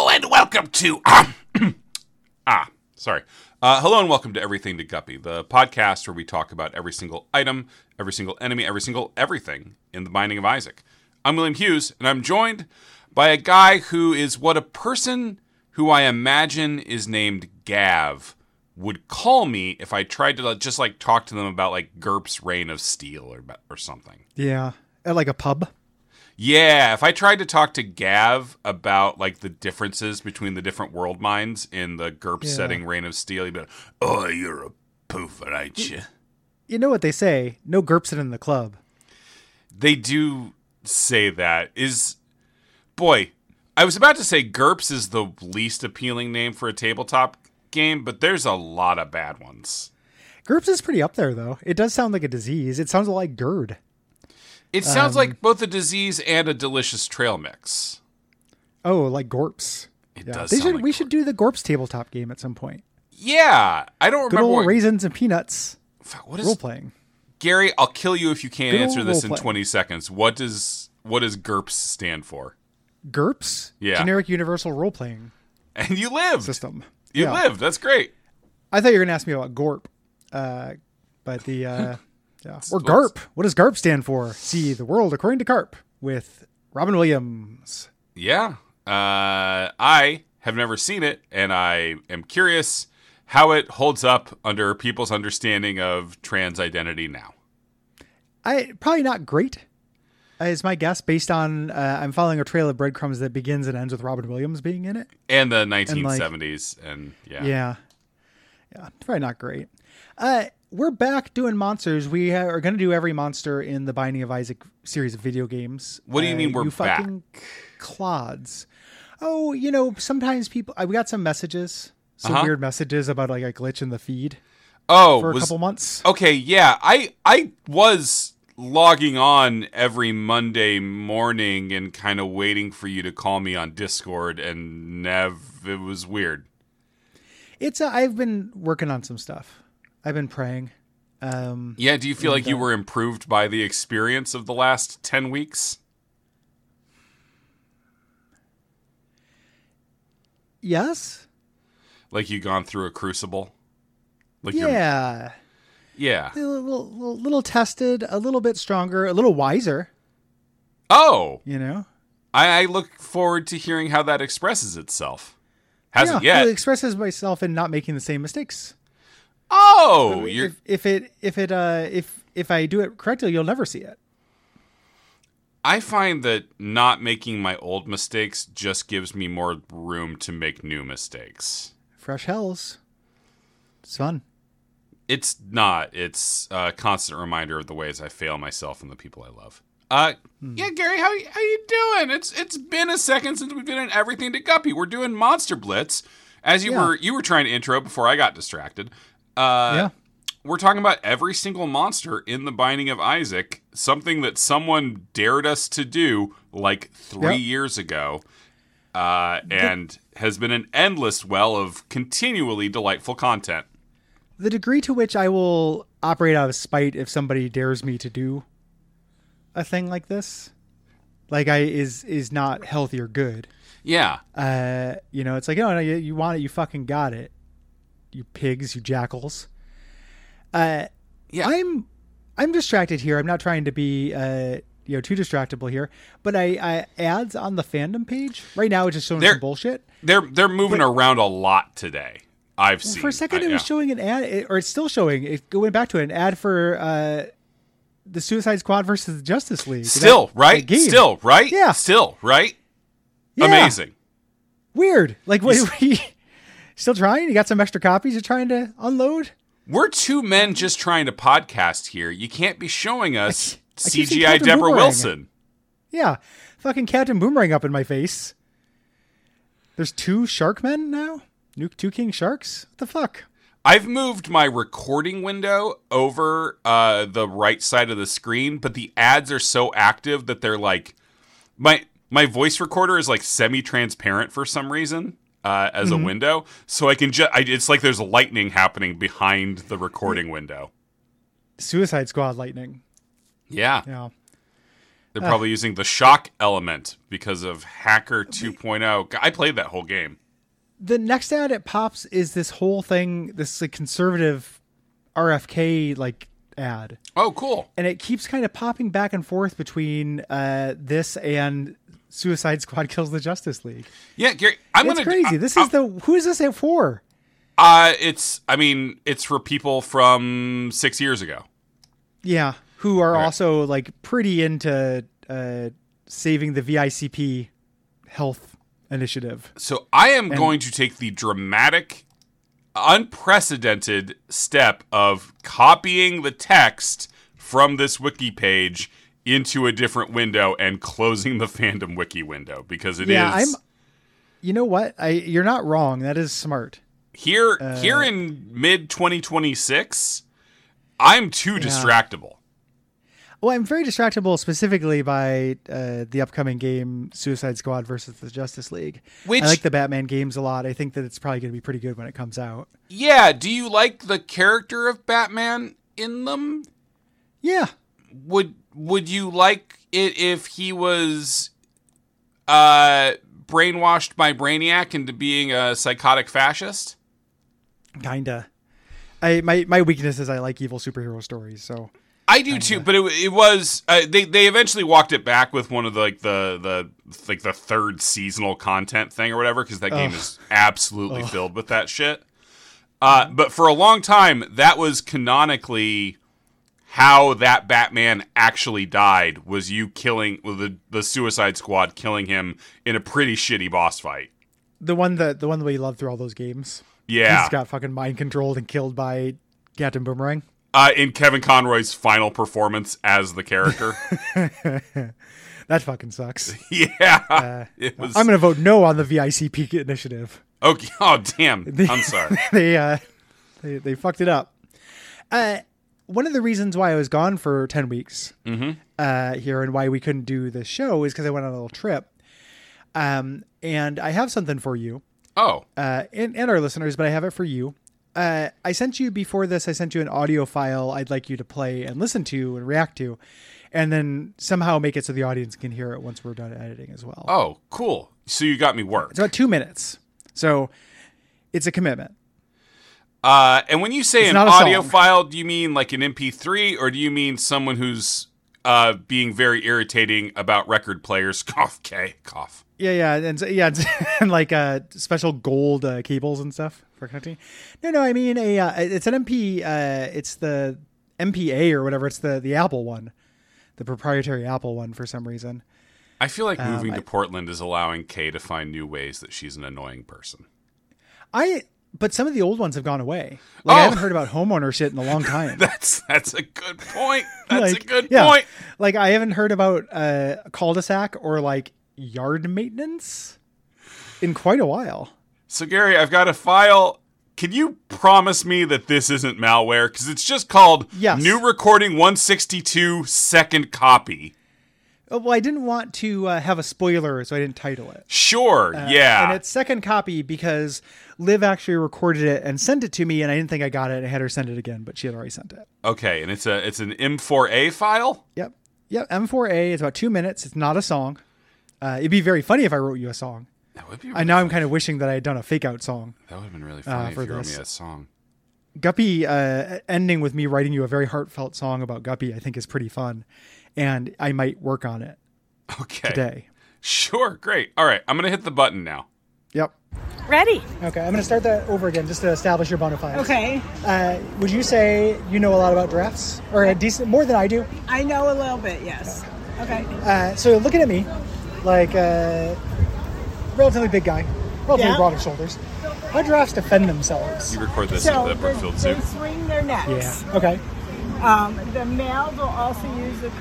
Hello and welcome to Hello and welcome to Everything to Guppy, the podcast where we talk about every single item, every single enemy, every single everything in The Binding of Isaac. I'm William Hughes, and I'm joined by a guy who is what a person who I imagine is named Gav would call me if I tried to just talk to them about GURPS Reign of Steel or something. Yeah, at a pub. Yeah, if I tried to talk to Gav about the differences between the different world minds in the GURPS setting Reign of Steel, he'd be like, "Oh, you're a poofer, ain't you?" You know what they say? No GURPSing in the club. They do say that. Boy, I was about to say GURPS is the least appealing name for a tabletop game, but there's a lot of bad ones. GURPS is pretty up there, though. It does sound like a disease. It sounds like GERD. It sounds like both a disease and a delicious trail mix. Oh, like GORPS. It does sound we should do the GORPS tabletop game at some point. Yeah. I don't remember what raisins and peanuts. What is role-playing? Gary, I'll kill you if you can't answer this in role-playing. 20 seconds. What does GURPS stand for? GURPS? Yeah. Generic Universal Role-Playing And you lived. System. You lived. That's great. I thought you were going to ask me about GORP. But the... Yeah. Or GARP. What does GARP stand for? See the world according to GARP with Robin Williams. Yeah. I have never seen it, and I am curious how it holds up under people's understanding of trans identity now. Probably not great, is my guess, based on I'm following a trail of breadcrumbs that begins and ends with Robin Williams being in it. And the 1970s. And Yeah, probably not great. We're back doing monsters. We are going to do every monster in the Binding of Isaac series of video games. What do you mean we're back? Fucking clods. Oh, sometimes people... we got some messages, weird messages about a glitch in the feed for a couple months. Okay, yeah. I was logging on every Monday morning and kind of waiting for you to call me on Discord, and it was weird. I've been working on some stuff. I've been praying. Do you feel like you were improved by the experience of the last 10 weeks? Yes. Like you gone through a crucible? Yeah. Yeah. A little tested, a little bit stronger, a little wiser. Oh. I look forward to hearing how that expresses itself. Hasn't yet. It expresses myself in not making the same mistakes. Oh, if I do it correctly, you'll never see it. I find that not making my old mistakes just gives me more room to make new mistakes. Fresh hells. It's fun. It's not. It's a constant reminder of the ways I fail myself and the people I love. Yeah, Gary, how you doing? It's been a second since we've been in Everything to Guppy. We're doing Monster Blitz, as you were trying to intro before I got distracted. We're talking about every single monster in the Binding of Isaac, something that someone dared us to do 3 years ago, and has been an endless well of continually delightful content. The degree to which I will operate out of spite if somebody dares me to do a thing like this, is not healthy or good. Yeah. It's like, oh, no, you want it, you fucking got it. You pigs, you jackals. I'm distracted here. I'm not trying to be too distractible here, but I ads on the fandom page right now it's just showing some bullshit. They're moving around a lot today. I've seen. For a second, it was showing an ad, or it's still showing. It went back to an ad for the Suicide Squad versus the Justice League. Still, right? Still, right? Yeah. Still, right? Yeah. Amazing. Weird. What are we still trying? You got some extra copies you're trying to unload? We're two men just trying to podcast here. You can't be showing us I keep seeing CGI Captain Deborah Boomerang. Wilson. Yeah. Fucking Captain Boomerang up in my face. There's 2 Sharkmen now? 2 King Sharks? What the fuck? I've moved my recording window over the right side of the screen, but the ads are so active that they're my voice recorder is semi-transparent for some reason as a window, so I can it's like there's lightning happening behind the recording window. Suicide Squad lightning. Yeah. Yeah. They're probably using the shock element because of Hacker 2.0. I played that whole game. The next ad it pops is this whole thing, this like conservative RFK like ad. Oh, cool. And it keeps kind of popping back and forth between this and Suicide Squad Kills the Justice League. Yeah, Gary, It's crazy. Who is this for? It's for people from 6 years ago. Yeah, who are also like pretty into saving the VICP health initiative. So I am going to take the dramatic, unprecedented step of copying the text from this wiki page into a different window and closing the fandom wiki window because it is. You know what? You're not wrong. That is smart. Here in mid 2026, I'm too distractible. Well, I'm very distractible specifically by the upcoming game Suicide Squad versus the Justice League. I like the Batman games a lot. I think that it's probably going to be pretty good when it comes out. Yeah. Do you like the character of Batman in them? Yeah. Would you like it if he was brainwashed by Brainiac into being a psychotic fascist? Kinda. My weakness is I like evil superhero stories, so I do too. But it was they eventually walked it back with one of the third seasonal content thing or whatever because that game is absolutely filled with that shit. But for a long time, that was canonically how that Batman actually died. Was you killing the Suicide Squad killing him in a pretty shitty boss fight. The one that we loved through all those games. Yeah. He's got fucking mind controlled and killed by Captain Boomerang. In Kevin Conroy's final performance as the character. That fucking sucks. Yeah. It was. I'm going to vote no on the VICP initiative. Okay. Oh, damn. I'm sorry. They fucked it up. One of the reasons why I was gone for 10 weeks here and why we couldn't do this show is because I went on a little trip. And I have something for you. Oh. And our listeners, but I have it for you. I sent you before this, I sent you an audio file I'd like you to play and listen to and react to, and then somehow make it so the audience can hear it once we're done editing as well. Oh, cool. So you got me work. It's about 2 minutes. So it's a commitment. And when you say an audio file, do you mean like an MP3 or do you mean someone who's being very irritating about record players? Cough. Yeah, and like special gold cables and stuff for connecting. No, I mean it's an MP. It's the MPA or whatever. It's the Apple one, the proprietary Apple one for some reason. I feel like moving to Portland is allowing Kay to find new ways that she's an annoying person. But some of the old ones have gone away. Like I haven't heard about homeowner shit in a long time. That's a good point. That's a good point. Like I haven't heard about cul-de-sac or like yard maintenance in quite a while. So Gary, I've got a file. Can you promise me that this isn't malware? Because it's just called New Recording 162 Second Copy. Well, I didn't want to have a spoiler, so I didn't title it. Sure, yeah. And it's second copy because Liv actually recorded it and sent it to me, and I didn't think I got it. I had her send it again, but she had already sent it. Okay, and it's an M4A file? Yep, M4A. It's about 2 minutes. It's not a song. It'd be very funny if I wrote you a song. That would be really I'm kind of wishing that I had done a fake-out song. That would have been really funny if you wrote me a song. Guppy ending with me writing you a very heartfelt song about Guppy, I think is pretty fun. And I might work on it today. Sure, great. All right, I'm going to hit the button now. Yep. Ready. Okay, I'm going to start that over again just to establish your bona fides. Okay. Would you say you know a lot about drafts? Or a decent, more than I do? I know a little bit, yes. Okay. So looking at me, like relatively big guy, relatively broad of shoulders. How do drafts defend themselves? You record this in the Brookfield Zoo. They swing their necks. Yeah, okay. The males will also use the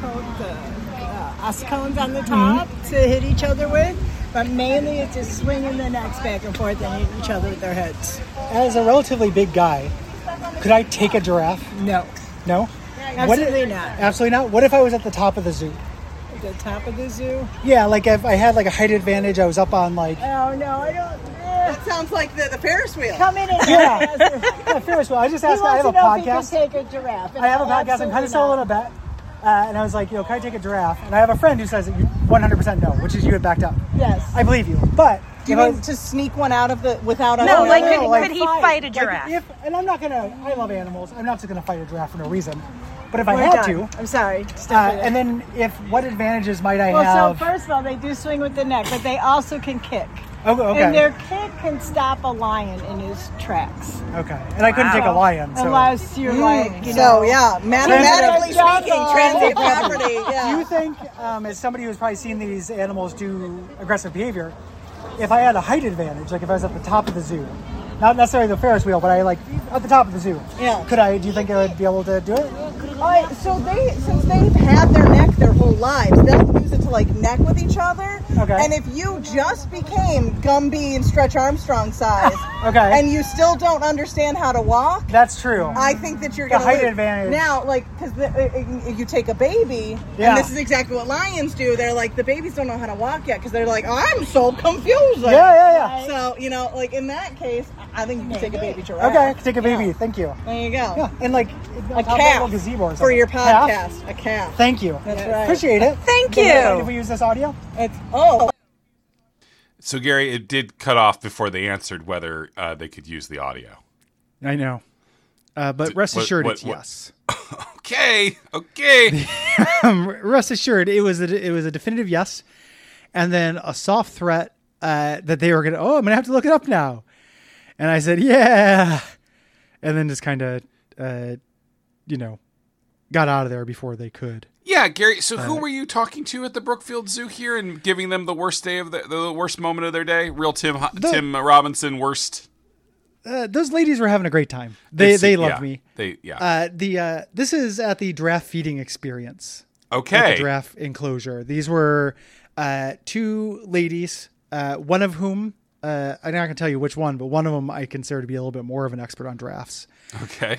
us cones on the top to hit each other with, but mainly it's just swinging the necks back and forth and hitting each other with their heads. As a relatively big guy, could I take a giraffe? No. No? Absolutely not. Absolutely not? What if I was at the top of the zoo? The top of the zoo? Yeah, like if I had like a height advantage, I was up on like... Oh, no, I don't... That sounds like the Ferris wheel. Come in and yeah, Ferris wheel. I just asked. I have a podcast. Take a giraffe. I have a podcast. I'm kind of still a little bit. And I was like, can I take a giraffe? And I have a friend who says that you 100% no, which is you had backed up. Yes. I believe you, but Do you mean to sneak one out of the without us? No, like, knowing? could he fight a giraffe? and I'm not gonna. I love animals. I'm not just gonna fight a giraffe for no reason. But if I We're had done. to, I'm sorry. and then what advantages might I well, have? so first of all, they do swing with the neck, but they also can kick. Oh, okay. And their kick can stop a lion in his tracks. Okay. And I couldn't take a lion. So. Unless you're like, So yeah, mathematically Transit speaking, transit property. Do Yeah. you think, as somebody who's probably seen these animals do aggressive behavior, if I had a height advantage, like if I was at the top of the zoo, not necessarily the Ferris wheel, but I like at the top of the zoo, Yeah. do you think I would be able to do it? So since they've had their neck their whole lives, they'll use it to like neck with each other. Okay. And if you just became Gumby and Stretch Armstrong size, Okay. and you still don't understand how to walk, That's true. I think that you're The going to height advantage. Now, like, because you take a baby, Yeah. and this is exactly what lions do. They're like, the babies don't know how to walk yet because they're like, I'm so confused. Yeah. So, like in that case, I think you can take a baby giraffe. Okay, I can take a baby. Yeah. Thank you. There you go. Yeah, and like A calf gazebo or something. for your Calf? podcast. A calf. Thank you. That's right. Appreciate it. Thank Is it you. all right if we use this audio? Oh. So, Gary, it did cut off before they answered whether they could use the audio. I know. But rest assured, it's what- yes. Okay. Rest assured, it was a definitive yes, and then a soft threat that they were gonna. Oh, I'm gonna have to look it up now, and I said yeah, and then just kind of, got out of there before they could. Yeah, Gary. So, who were you talking to at the Brookfield Zoo here and giving them the worst day of the worst moment of their day? Real Tim Robinson worst. Those ladies were having a great time. They loved me. This is at the giraffe feeding experience. Okay. At the giraffe enclosure. These were two ladies, one of whom, I'm not going to tell you which one, but one of them I consider to be a little bit more of an expert on giraffes. Okay.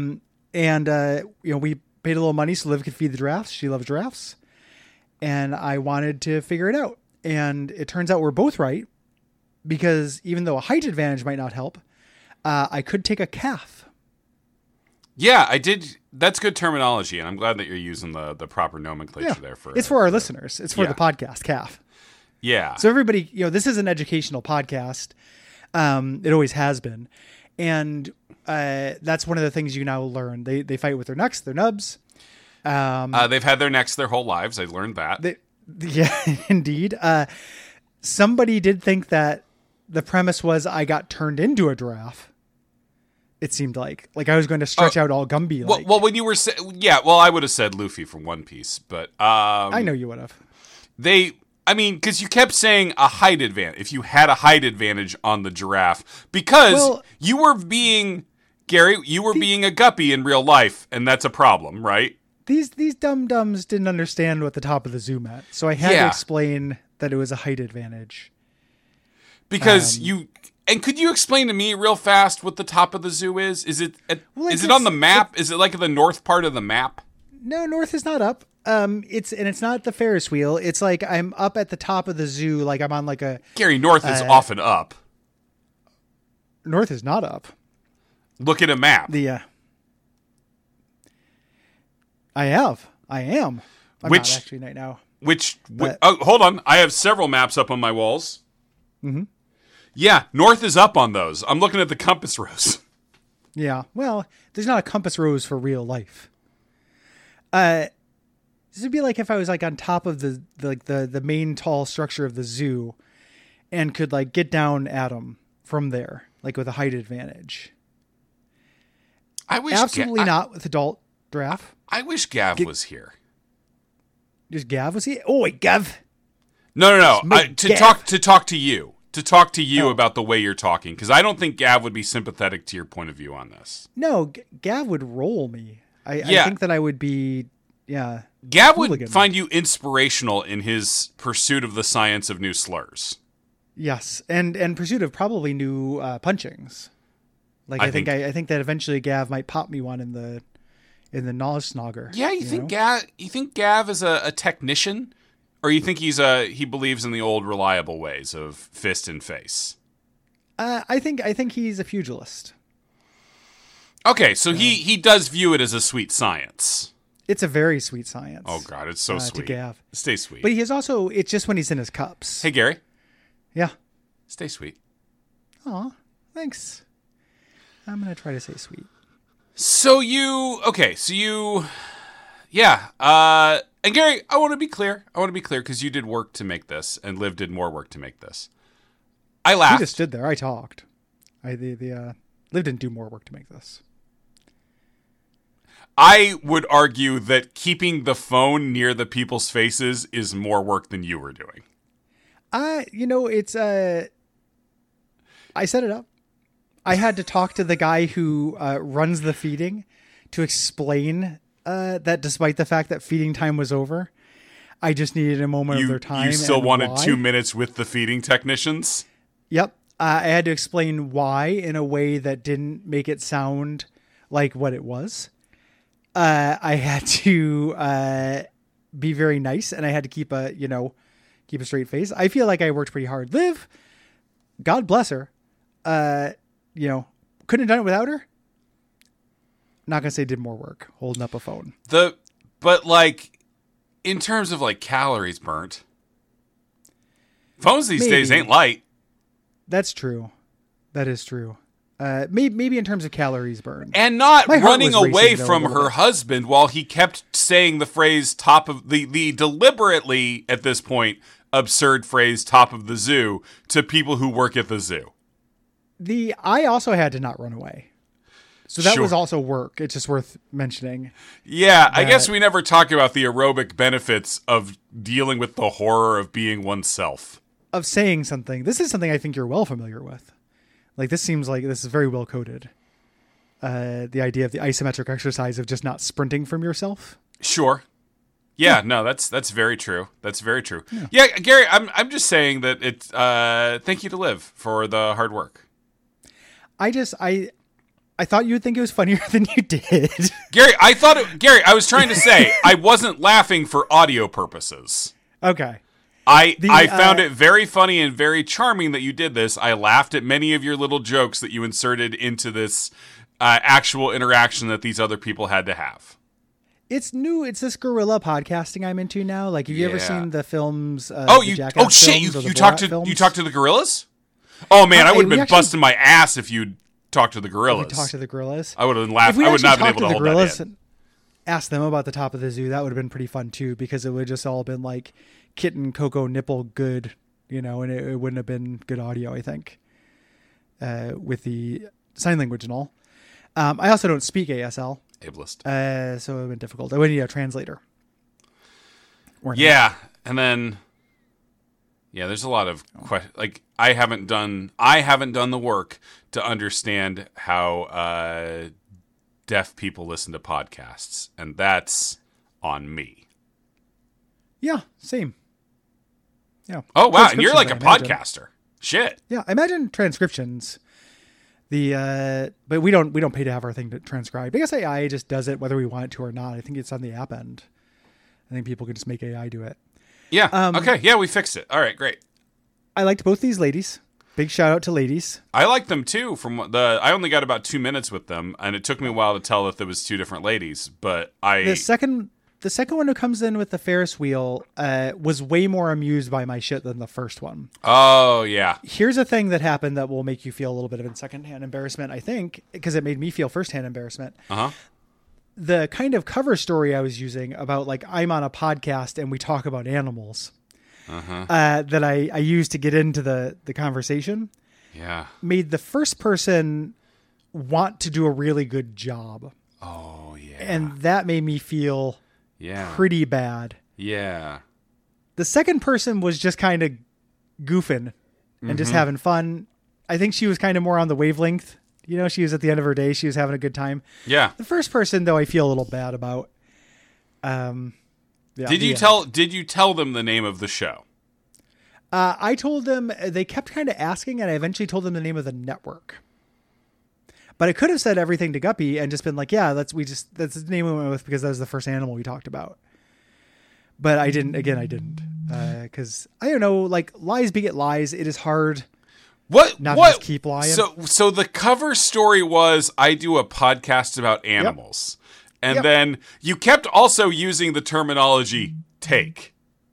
We paid a little money so Liv could feed the giraffes. She loves giraffes. And I wanted to figure it out. And it turns out we're both right, because even though a height advantage might not help, I could take a calf. Yeah, I did. That's good terminology, and I'm glad that you're using the proper nomenclature there for. It's for our listeners. It's for the podcast, calf. Yeah. So everybody, this is an educational podcast. It always has been, and that's one of the things you now learn. They fight with their necks, their nubs. They've had their necks their whole lives. I learned that. Yeah, indeed. Somebody did think that the premise was I got turned into a giraffe. It seemed like I was going to stretch out all Gumby. Well, when you were I would have said Luffy from One Piece, but I know you would have. Because you kept saying a height advantage. If you had a height advantage on the giraffe, because you were being Gary, you were being a guppy in real life, and that's a problem, right? These dum-dums didn't understand what the top of the zoo meant, so I had to explain that it was a height advantage. Because could you explain to me real fast what the top of the zoo is? Is it on the map? Is it like the north part of the map? No, north is not up. It's not the Ferris wheel. It's like I'm up at the top of the zoo, like I'm on like a Gary, north is often up. North is not up. Look at a map. I am. I'm not actually right now. Hold on. I have several maps up on my walls. Mm-hmm. Yeah, north is up on those. I'm looking at the compass rose. Yeah. Well, there's not a compass rose for real life. This would be like if I was like on top of the main tall structure of the zoo and could like get down at them from there, like with a height advantage. I wish absolutely not with adult giraffe. I wish Gav was here. Just Gav was here? Oh, wait, Gav. No. To talk to you. To talk to you about the way you're talking, because I don't think Gav would be sympathetic to your point of view on this. No, Gav would roll me. I think that I would be, Gav would find you inspirational in his pursuit of the science of new slurs. Yes, and pursuit of probably new punchings. Like I think that eventually Gav might pop me one in the knowledge snogger. Yeah, you think Gav is a technician? Or you think he believes in the old reliable ways of fist and face? I think he's a pugilist. Okay, so he does view it as a sweet science. It's a very sweet science. Oh God, it's so sweet. To Gav. Stay sweet. But he is also, it's just when he's in his cups. Hey, Gary. Yeah. Stay sweet. Aw, thanks. I'm going to try to say sweet. Yeah. And Gary, I want to be clear because you did work to make this and Liv did more work to make this. I laughed. He just stood there. I talked. Liv didn't do more work to make this. I would argue that keeping the phone near the people's faces is more work than you were doing. It's I set it up. I had to talk to the guy who runs the feeding to explain that despite the fact that feeding time was over, I just needed a moment of their time. You still wanted why. 2 minutes with the feeding technicians? Yep. I had to explain why in a way that didn't make it sound like what it was. I had to be very nice, and I had to keep a straight face. I feel like I worked pretty hard. Liv, God bless her. Couldn't have done it without her. Not gonna say did more work holding up a phone. But in terms of calories burnt, phones these days ain't light. That's true. That is true. Maybe in terms of calories burned. And not running away racing, from her husband while he kept saying the phrase top of the deliberately, at this point, absurd phrase top of the zoo to people who work at the zoo. I also had to not run away. So that Sure. was also work. It's just worth mentioning. Yeah, I guess we never talk about the aerobic benefits of dealing with the horror of being oneself. Of saying something. This is something I think you're well familiar with. This seems like this is very well coded. The idea of the isometric exercise of just not sprinting from yourself. Sure. Yeah, no, that's very true. That's very true. Yeah, Gary, I'm just saying that it's thank you to Liv for the hard work. I thought you would think it was funnier than you did. Gary, I was trying to say I wasn't laughing for audio purposes. Okay. I found it very funny and very charming that you did this. I laughed at many of your little jokes that you inserted into this actual interaction that these other people had to have. It's new. It's this guerrilla podcasting I'm into now. Have you ever seen the films? You talked to the gorillas? Oh man, I would have been busting my ass if you'd talked to the gorillas. Talked to the gorillas. I would have laughed. I would not have been able to hold that in. Ask them about the top of the zoo. That would have been pretty fun too, because it would just all been kitten cocoa nipple good, and it wouldn't have been good audio, I think, with the sign language and all. I also don't speak ASL. Ableist. So it would have been difficult. I would need a translator. Yeah. And then, there's a lot of I haven't done the work to understand how deaf people listen to podcasts, and that's on me. Yeah, same. Yeah. Oh wow, and you're like a podcaster. Shit. Yeah, I imagine transcriptions. But we don't pay to have our thing to transcribe. I guess AI just does it whether we want it to or not. I think it's on the app end. I think people can just make AI do it. Yeah. Okay. Yeah, we fixed it. All right, great. I liked both these ladies. Big shout out to ladies. I like them too. I only got about 2 minutes with them, and it took me a while to tell that there was two different ladies. But the second one who comes in with the Ferris wheel was way more amused by my shit than the first one. Oh yeah. Here's a thing that happened that will make you feel a little bit of secondhand embarrassment, I think, because it made me feel firsthand embarrassment. The kind of cover story I was using about I'm on a podcast and we talk about animals. That I used to get into the conversation, made the first person want to do a really good job. Oh yeah, and that made me feel pretty bad. Yeah, the second person was just kind of goofing and just having fun. I think she was kind of more on the wavelength. She was at the end of her day. She was having a good time. Yeah. The first person though, I feel a little bad about. Yeah, Did you tell them the name of the show? I told them. They kept kind of asking, and I eventually told them the name of the network. But I could have said everything to Guppy and just been that's the name we went with because that was the first animal we talked about. But I didn't. Again, I didn't because I don't know. Lies beget lies. It is hard. Not to just keep lying. So the cover story was I do a podcast about animals. Yep. And Yep. then you kept also using the terminology take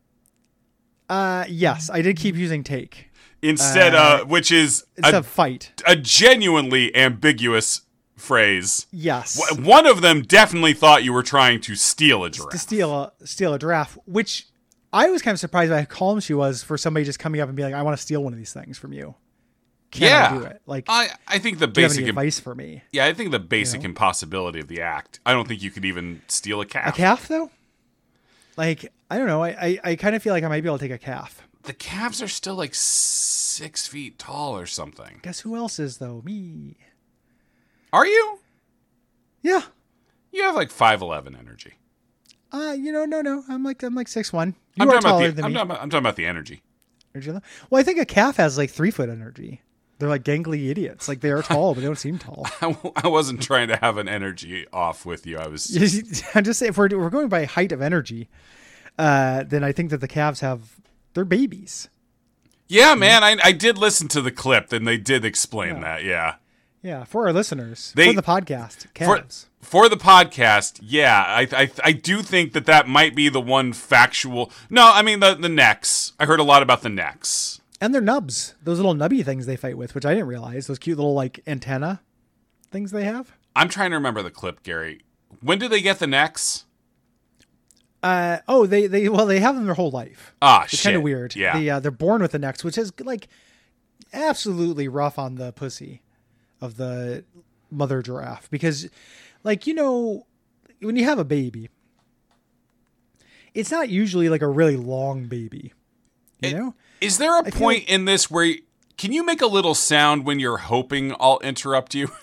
Yes, I did keep using take. instead, which is It's a fight. a genuinely ambiguous phrase. Yes. One of them definitely thought you were trying to steal a To giraffe. steal a giraffe, which I was kind of surprised by how calm she was for somebody just coming up and being like, I want to steal one of these things from you. Can I do it? Like, I think the do you have basic any advice for me? yeah, I think the basic impossibility of the act. I don't think you could even steal a calf. A calf, though? Like, I don't know. I kind of feel like I might be able to take a calf. The calves are still like 6 feet tall or something. Guess who else is, though? Me. Are you? Yeah. You have like 5'11" energy. No. I'm like 6'1". I'm You are talking taller about than me. I'm talking about the energy. Well, I think a calf has like 3 foot energy. They're like gangly idiots. Like they are tall, but they don't seem tall. I wasn't trying to have an energy off with you. I was. I'm just saying, if we're going by height of energy, then I think that the calves they're babies. Yeah, man. I did listen to the clip, and they did explain that. Yeah. Yeah, for our listeners, They- for the podcast, calves. For the podcast, yeah, I do think that might be the one factual. No, I mean the necks. I heard a lot about the necks. And their nubs, those little nubby things they fight with, which I didn't realize. Those cute little like antenna things they have. I'm trying to remember the clip, Gary. When did they get the necks? They have them their whole life. Ah, It's shit. kind of weird. Yeah. They're born with the necks, which is like absolutely rough on the pussy of the mother giraffe because, like, when you have a baby, it's not usually like a really long baby. You know? Is there a feel point like- in this where can you make a little sound when you're hoping I'll interrupt you?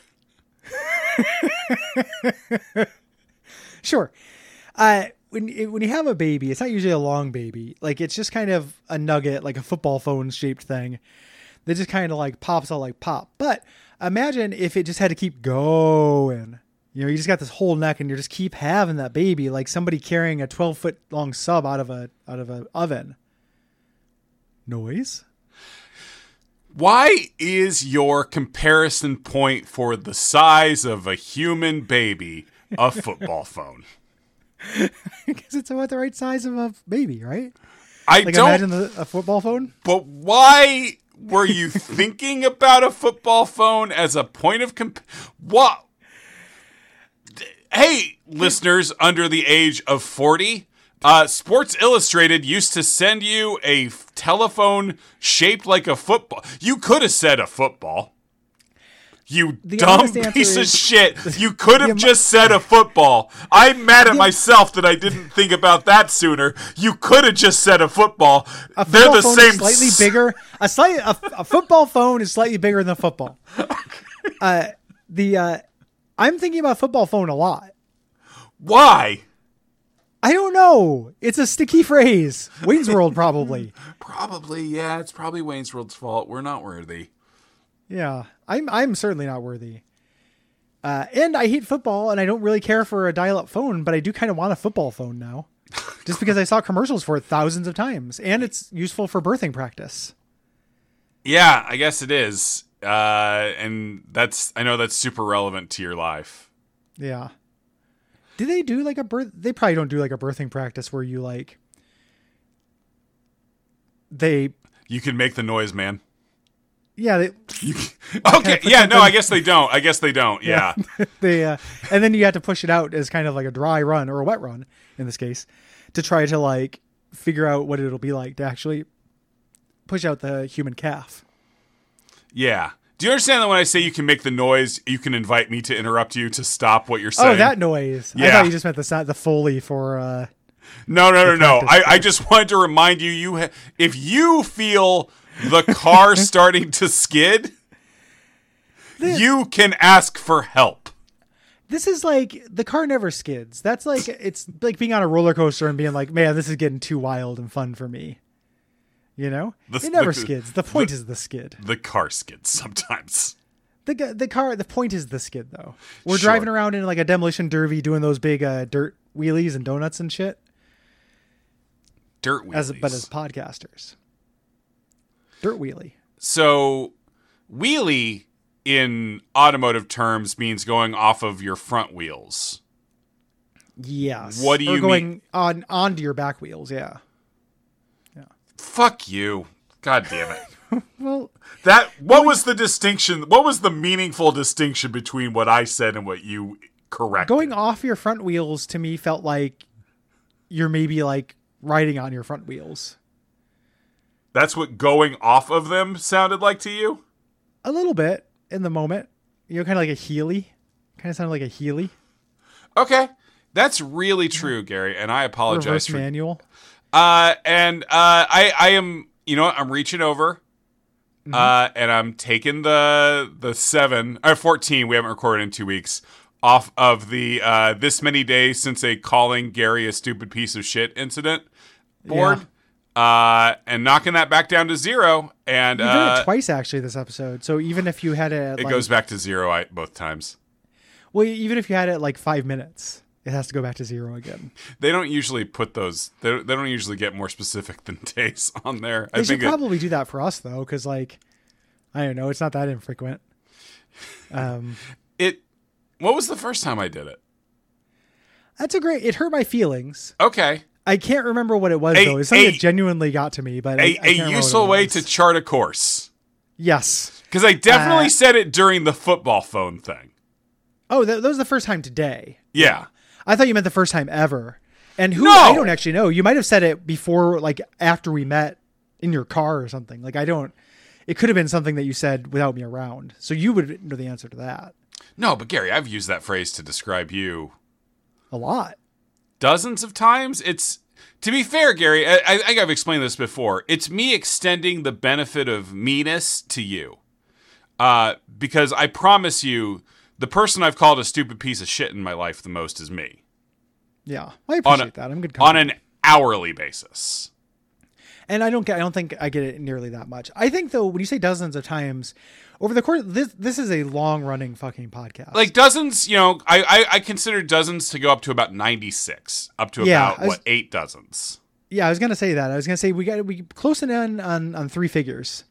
Sure. When you have a baby, it's not usually a long baby. Like it's just kind of a nugget, like a football phone shaped thing that just kind of like pops out like pop. But imagine if it just had to keep going. You just got this whole neck and you just keep having that baby like somebody carrying a 12-foot long sub out of a oven. Noise? Why is your comparison point for the size of a human baby a football phone? Because it's about the right size of a baby, right? I Like don't. imagine a football phone. But why were you thinking about a football phone as a point of what? Hey, listeners under the age of 40, Sports Illustrated used to send you a telephone shaped like a football. You could have said a football. You The dumb honest answer piece of is- shit. You could have just said a football. I'm mad at myself that I didn't think about that sooner. You could have just said a football. A They're football the phone same. is slightly bigger. A football phone is slightly bigger than football. I'm thinking about football phone a lot. Why? I don't know. It's a sticky phrase. Wayne's World, probably. Probably, yeah. It's probably Wayne's World's fault. We're not worthy. Yeah, I'm certainly not worthy. And I hate football, and I don't really care for a dial-up phone, but I do kind of want a football phone now, just because I saw commercials for it thousands of times, and it's useful for birthing practice. Yeah, I guess it is. And I know that's super relevant to your life. Yeah. Do they do like a birth? They probably don't do like a birthing practice where you like. You can make the noise, man. Yeah, Okay, yeah, no, I guess they don't. Yeah. and then you have to push it out as kind of like a dry run or a wet run in this case to try to like figure out what it'll be like to actually push out the human calf. Yeah. Do you understand that when I say you can make the noise, you can invite me to interrupt you to stop what you're saying? Oh, that noise. I Yeah. thought you just meant the Foley for No. practice. I just wanted to remind you, if you feel the car starting to skid, you can ask for help. This is like the car never skids. That's like it's like being on a roller coaster and being like, man, this is getting too wild and fun for me. You know, it never skids. The point is the skid. The car skids sometimes. The point is the skid though. We're Sure. driving around in like a demolition derby doing those big dirt wheelies and donuts and shit. Dirt wheelies. But as podcasters, dirt wheelie. So, wheelie in automotive terms means going off of your front wheels. Yes. What do you or going mean? onto your back wheels? Yeah. Fuck you. God damn it. Well, What was the distinction? What was the meaningful distinction between what I said and what you corrected? going off your front wheels to me felt like you're maybe like riding on your front wheels. That's what going off of them sounded like to you? A little bit in the moment. You know, kind of like a Healy. Kind of sounded like a Healy. Okay. That's really true, Gary, and I apologize Reverse for manual. I am, you know what, I'm reaching over. And I'm taking the 14, we haven't recorded in 2 weeks, off of the this many days since a calling Gary a stupid piece of shit incident board. And knocking that back down to 0. And You've done it twice actually this episode. So even if you had it, it goes back to 0 both times. Well, even if you had it like 5 minutes, it has to go back to 0 again. They don't usually put those. They don't usually get more specific than days on there. They should probably do that for us though, because like, I don't know, it's not that infrequent. What was the first time I did it? It hurt my feelings. Okay. I can't remember what it was though. It's something that genuinely got to me, but I can't remember useful what it way was. to chart a course. Yes. Because I definitely said it during the football phone thing. Oh, that was the first time today. Yeah. I thought you meant the first time ever. And No! I don't actually know. You might have said it before, like after we met in your car or something. Like it could have been something that you said without me around. So you would know the answer to that. No, but Gary, I've used that phrase to describe you A lot. dozens of times. It's, to be fair, Gary, I think I've explained this before. It's me extending the benefit of meanness to you. Because I promise you, the person I've called a stupid piece of shit in my life the most is me. Yeah. I appreciate that. I'm good on company. an hourly basis. And I don't think I get it nearly that much. I think though, when you say dozens of times over the course, this is a long running fucking podcast. Like dozens, you know, I consider dozens to go up to about 96, up to about 8 dozens. Yeah, I was gonna say that. I was gonna say we close it in on 3 figures,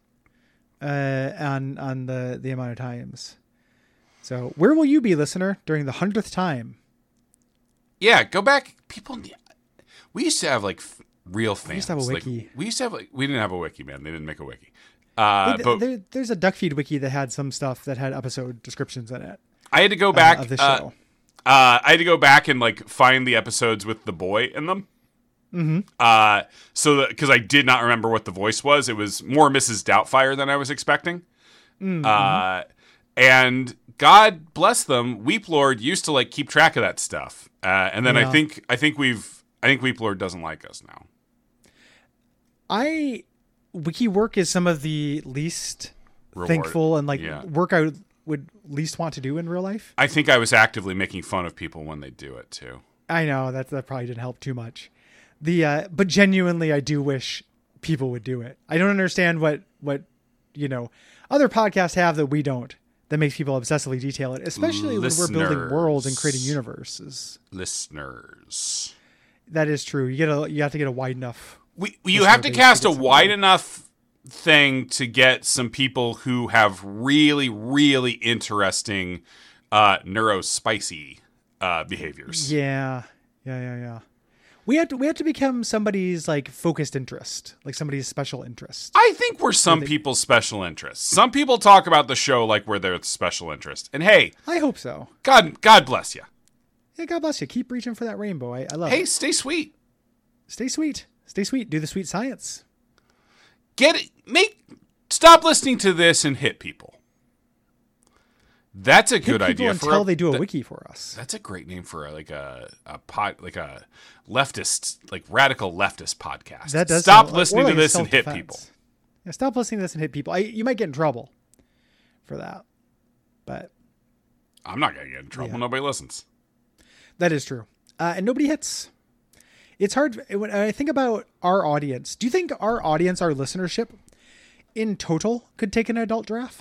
on the amount of times. So where will you be, listener, during the 100th time? Yeah, go back. We used to have like real fans. We used to have a wiki. We didn't have a wiki, man. They didn't make a wiki. There's a Duckfeed wiki that had some stuff that had episode descriptions in it. I had to go back of the show. I had to go back and like find the episodes with the boy in them. Mm-hmm. Because I did not remember what the voice was. It was more Mrs. Doubtfire than I was expecting. Mm-hmm. And God bless them, Weep Lord used to like keep track of that stuff. And then I think Weep Lord doesn't like us now. Wiki work is some of the least thankful and work I would least want to do in real life. I think I was actively making fun of people when they do it too. I know that probably didn't help too much. But genuinely, I do wish people would do it. I don't understand what other podcasts have that we don't. That makes people obsessively detail it, especially when we're building worlds and creating universes. Listeners, that is true. You have to get a wide enough. You have to cast a wide enough thing to get some people who have really, really interesting neurospicy behaviors. Yeah. We have to become somebody's like focused interest, like somebody's special interest. I think we're some people's special interest. Some people talk about the show like we're their special interest. And hey, I hope so. God bless you. Yeah, God bless you. Keep reaching for that rainbow. I love it. Hey, stay sweet. Stay sweet. Stay sweet. Do the sweet science. Stop listening to this and hit people. That's a good idea. Until they do a wiki for us. That's a great name for a leftist, like radical leftist podcast. That does stop listening to this and hit people. Yeah, stop listening to this and hit people. You might get in trouble for that, but I'm not gonna get in trouble. Yeah. Nobody listens. That is true, and nobody hits. It's hard when I think about our audience. Do you think our audience, our listenership, in total, could take an adult giraffe?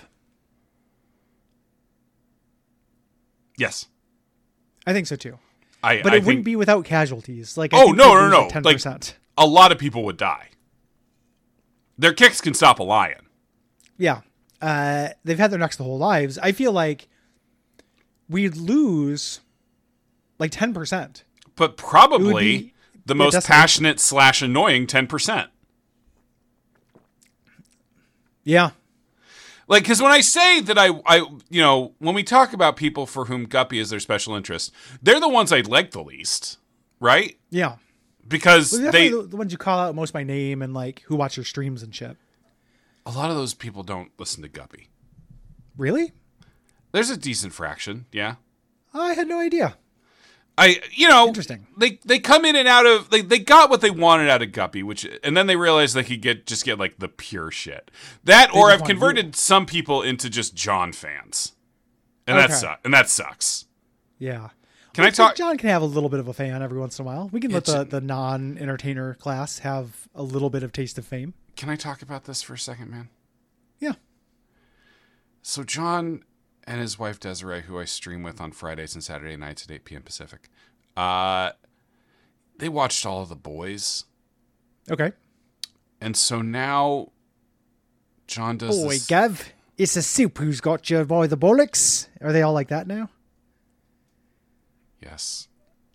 Yes, I think so too. But it wouldn't be without casualties. Like, no. Like 10%. Like, a lot of people would die. Their kicks can stop a lion. Yeah, they've had their necks the whole lives. I feel like we'd lose like 10%. but probably be- the yeah, most definitely. passionate / annoying 10%. Yeah. Like, because when I say that when we talk about people for whom Guppy is their special interest, they're the ones I like the least, right? Yeah. Because Well, they, definitely the ones you call out most by name and like who watch your streams and shit. a lot of those people don't listen to Guppy. Really? There's a decent fraction, yeah. I had no idea. Interesting. They come in and out of they got what they wanted out of Guppy, and then they realized they could get like the pure shit. That or just I've want converted some people into just John fans. And Okay. that sucks. Yeah. Can I talk John can have a little bit of a fan every once in a while. We can let It's- the non-entertainer class have a little bit of taste of fame. Can I talk about this for a second, man? Yeah. So John and his wife Desiree, who I stream with on Fridays and Saturday nights at 8 p.m. Pacific, they watched all of The Boys. Okay. And so now John does Boy, this. Gav, it's a soup who's got you by the bollocks. Are they all like that now? Yes.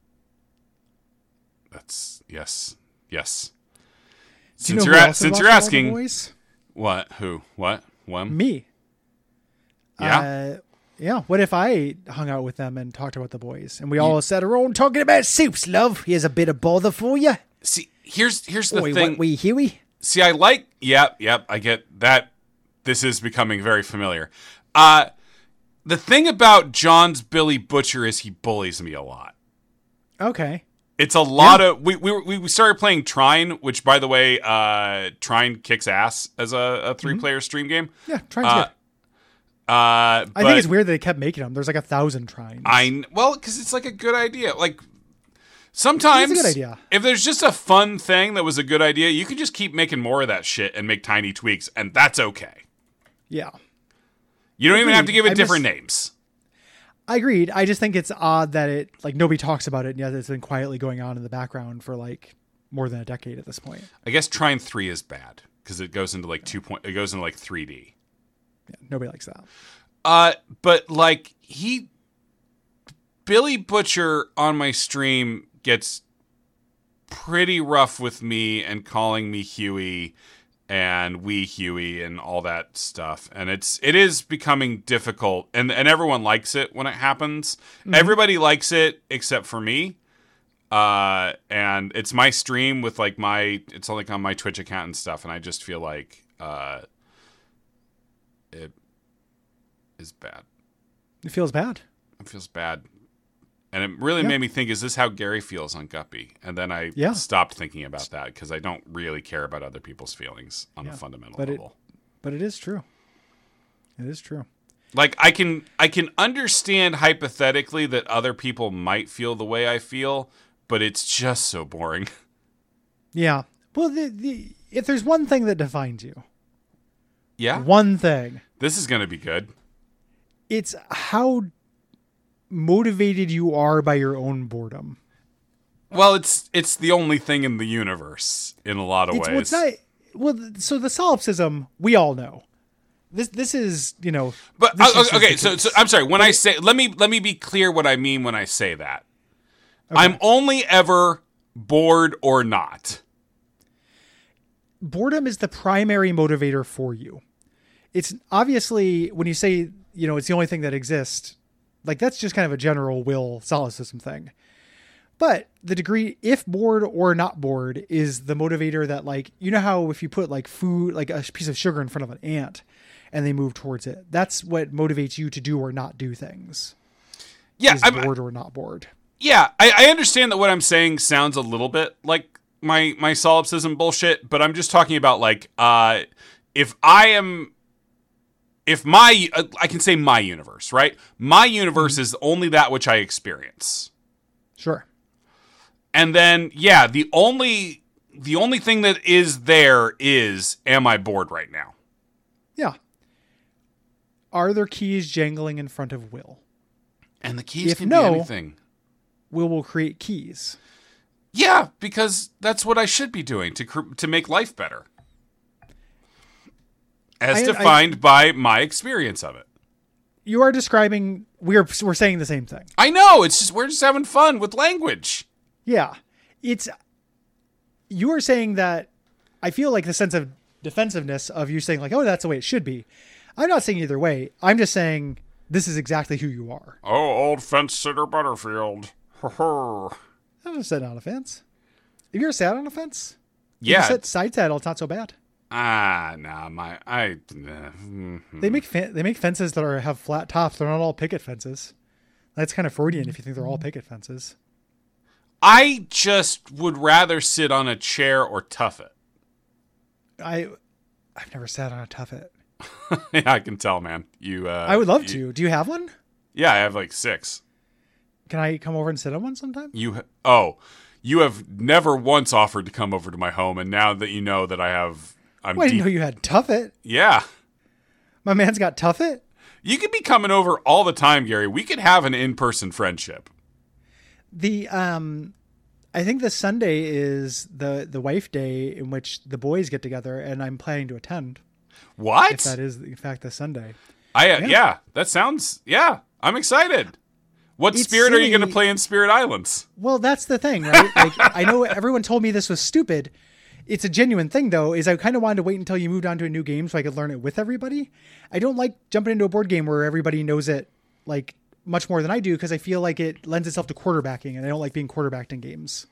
Yes. Do you Since know who else since has you're watched all the asking, boys? what? Who? What? When? Me. Yeah. Yeah. What if I hung out with them and talked about the boys, and we all sat around talking about soups, love? Here's a bit of bother for you. See, here's the Oi, thing. what wee Huey? See, I like. Yep. I get that. This is becoming very familiar. The thing about John's Billy Butcher is he bullies me a lot. Okay. It's a lot of we started playing Trine, which by the way, Trine kicks ass as a 3-player stream game. Yeah, Trine's good. I I think it's weird that they kept making them. There's like 1,000 Trines. because it's like a good idea. Like sometimes, It's a good idea. if there's just a fun thing that was a good idea, you can just keep making more of that shit and make tiny tweaks, and that's okay. Yeah. You don't even have to give it I different names. I agreed. I just think it's odd that it like nobody talks about it, and yet it's been quietly going on in the background for like more than a decade at this point. I guess Trine 3 is bad because it goes into like it goes into like 3D. Yeah, nobody likes that. But like Billy Butcher on my stream gets pretty rough with me and calling me Huey and wee Huey and all that stuff. And it is becoming difficult, and everyone likes it when it happens. Mm-hmm. Everybody likes it except for me. And it's my stream with like it's like on my Twitch account and stuff. And I just feel like, it is bad. It feels bad. It feels bad. And it really made me think, is this how Gary feels on Guppy? And then I stopped thinking about that because I don't really care about other people's feelings on a fundamental level. But it is true. It is true. Like I can understand hypothetically that other people might feel the way I feel, but it's just so boring. Yeah. Well, if there's one thing that defines you, one thing, this is going to be good. It's how motivated you are by your own boredom. Well, it's the only thing in the universe in a lot of ways. So the solipsism, we all know. This is, But okay, so I'm sorry. When I say, let me be clear what I mean when I say that. Okay. I'm only ever bored or not. Boredom is the primary motivator for you. It's obviously when you say, it's the only thing that exists, like that's just kind of a general will solipsism thing. But the degree, if bored or not bored, is the motivator that like, how if you put like food, like a piece of sugar in front of an ant and they move towards it, that's what motivates you to do or not do things. Yeah. I'm bored or not bored. Yeah. I understand that what I'm saying sounds a little bit like my solipsism bullshit, but I'm just talking about like, I can say my universe, right? My universe is only that which I experience. Sure. And then, the only thing that is there is, am I bored right now? Yeah. Are there keys jangling in front of Will? And the keys can be anything. Will create keys. Yeah, because that's what I should be doing to make life better. As defined by my experience of it. You are describing, we're saying the same thing. I know, it's just, we're just having fun with language. Yeah. You are saying that I feel like the sense of defensive-ness of you saying like, oh, that's the way it should be. I'm not saying either way. I'm just saying this is exactly who you are. Oh, old fence sitter Butterfield. I've never sat on a fence. Have you ever sat on a fence? Yeah. If you sit side saddle, it's not so bad. They make fences that have flat tops. They're not all picket fences. That's kind of Freudian if you think they're all picket fences. I just would rather sit on a chair or tuffet. I've never sat on a tuffet. Yeah, I can tell, man. I would love to. Do you have one? Yeah, I have like 6. Can I come over and sit on one sometime? You have never once offered to come over to my home, and now that you know that I didn't know you had tuffet. Yeah. My man's got tuffet. You could be coming over all the time, Gary. We could have an in-person friendship. I think this Sunday is the wife day in which the boys get together, and I'm planning to attend. What? If that is, in fact, this Sunday. Yeah, that sounds, I'm excited. What spirit are you going to play in Spirit Islands? Well, that's the thing, right? Like, I know everyone told me this was stupid. It's a genuine thing, though, is I kind of wanted to wait until you moved on to a new game so I could learn it with everybody. I don't like jumping into a board game where everybody knows it, like, much more than I do, because I feel like it lends itself to quarterbacking, and I don't like being quarterbacked in games.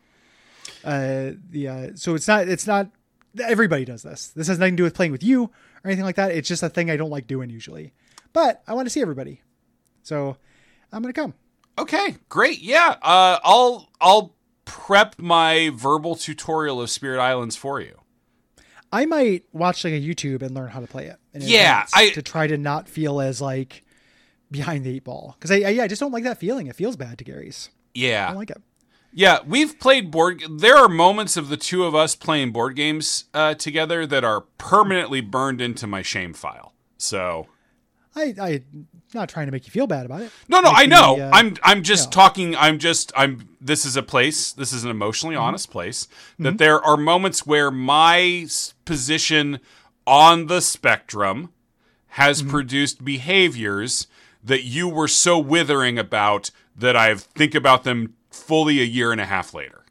So it's not everybody does this. This has nothing to do with playing with you or anything like that. It's just a thing I don't like doing usually, but I want to see everybody. So I'm going to come. Okay, great. Yeah. I'll prep my verbal tutorial of Spirit Islands for you. I might watch like a YouTube and learn how to play it. To try to not feel as like behind the 8 ball. Cause I just don't like that feeling. It feels bad to Gary's. Yeah. I don't like it. Yeah, we've played there are moments of the two of us playing board games together that are permanently burned into my shame file. So I'm not trying to make you feel bad about it. No, I know. I'm just talking. This is a place. This is an emotionally honest place. That there are moments where my position on the spectrum has produced behaviors that you were so withering about that I think about them fully a year and a half later.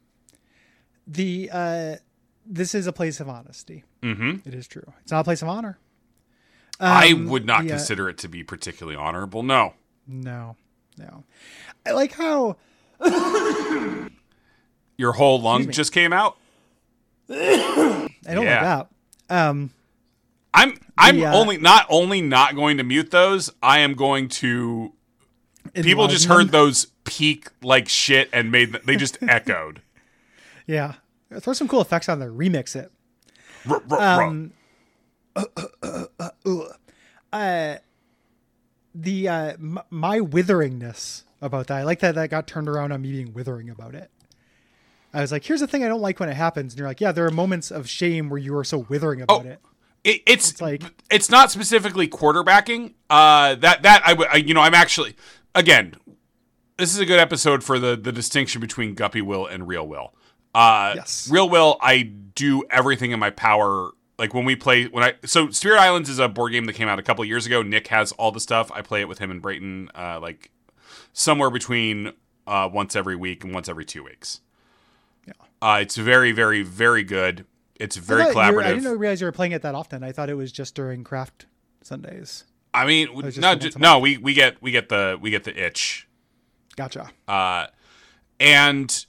This is a place of honesty. Mm-hmm. It is true. It's not a place of honor. I would not consider it to be particularly honorable. No. I like how your whole lung just came out. I don't like that. I'm not only not going to mute those. I am going to. People just heard those peak like shit and they just echoed. Yeah, throw some cool effects on there. Remix it. My witheringness about that. I like that got turned around on me being withering about it. I was like, here's the thing I don't like when it happens. And you're like, yeah, there are moments of shame where you are so withering about it. It's like, it's not specifically quarterbacking. I'm actually, again, this is a good episode for the distinction between Guppy Will and Real Will. Yes. Real Will, I do everything in my power. Like so Spirit Islands is a board game that came out a couple years ago. Nick has all the stuff. I play it with him and Brayton, like somewhere between once every week and once every 2 weeks. Yeah. It's very, very, very good. It's very collaborative. I didn't realize you were playing it that often. I thought it was just during craft Sundays. I mean, we get the itch. Gotcha. And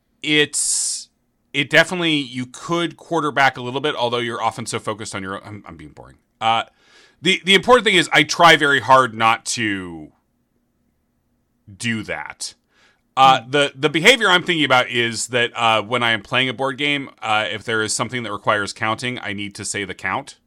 it definitely, you could quarterback a little bit, although you're often so focused on your own. I'm being boring. The important thing is I try very hard not to do that. The behavior I'm thinking about is that when I am playing a board game, if there is something that requires counting, I need to say the count.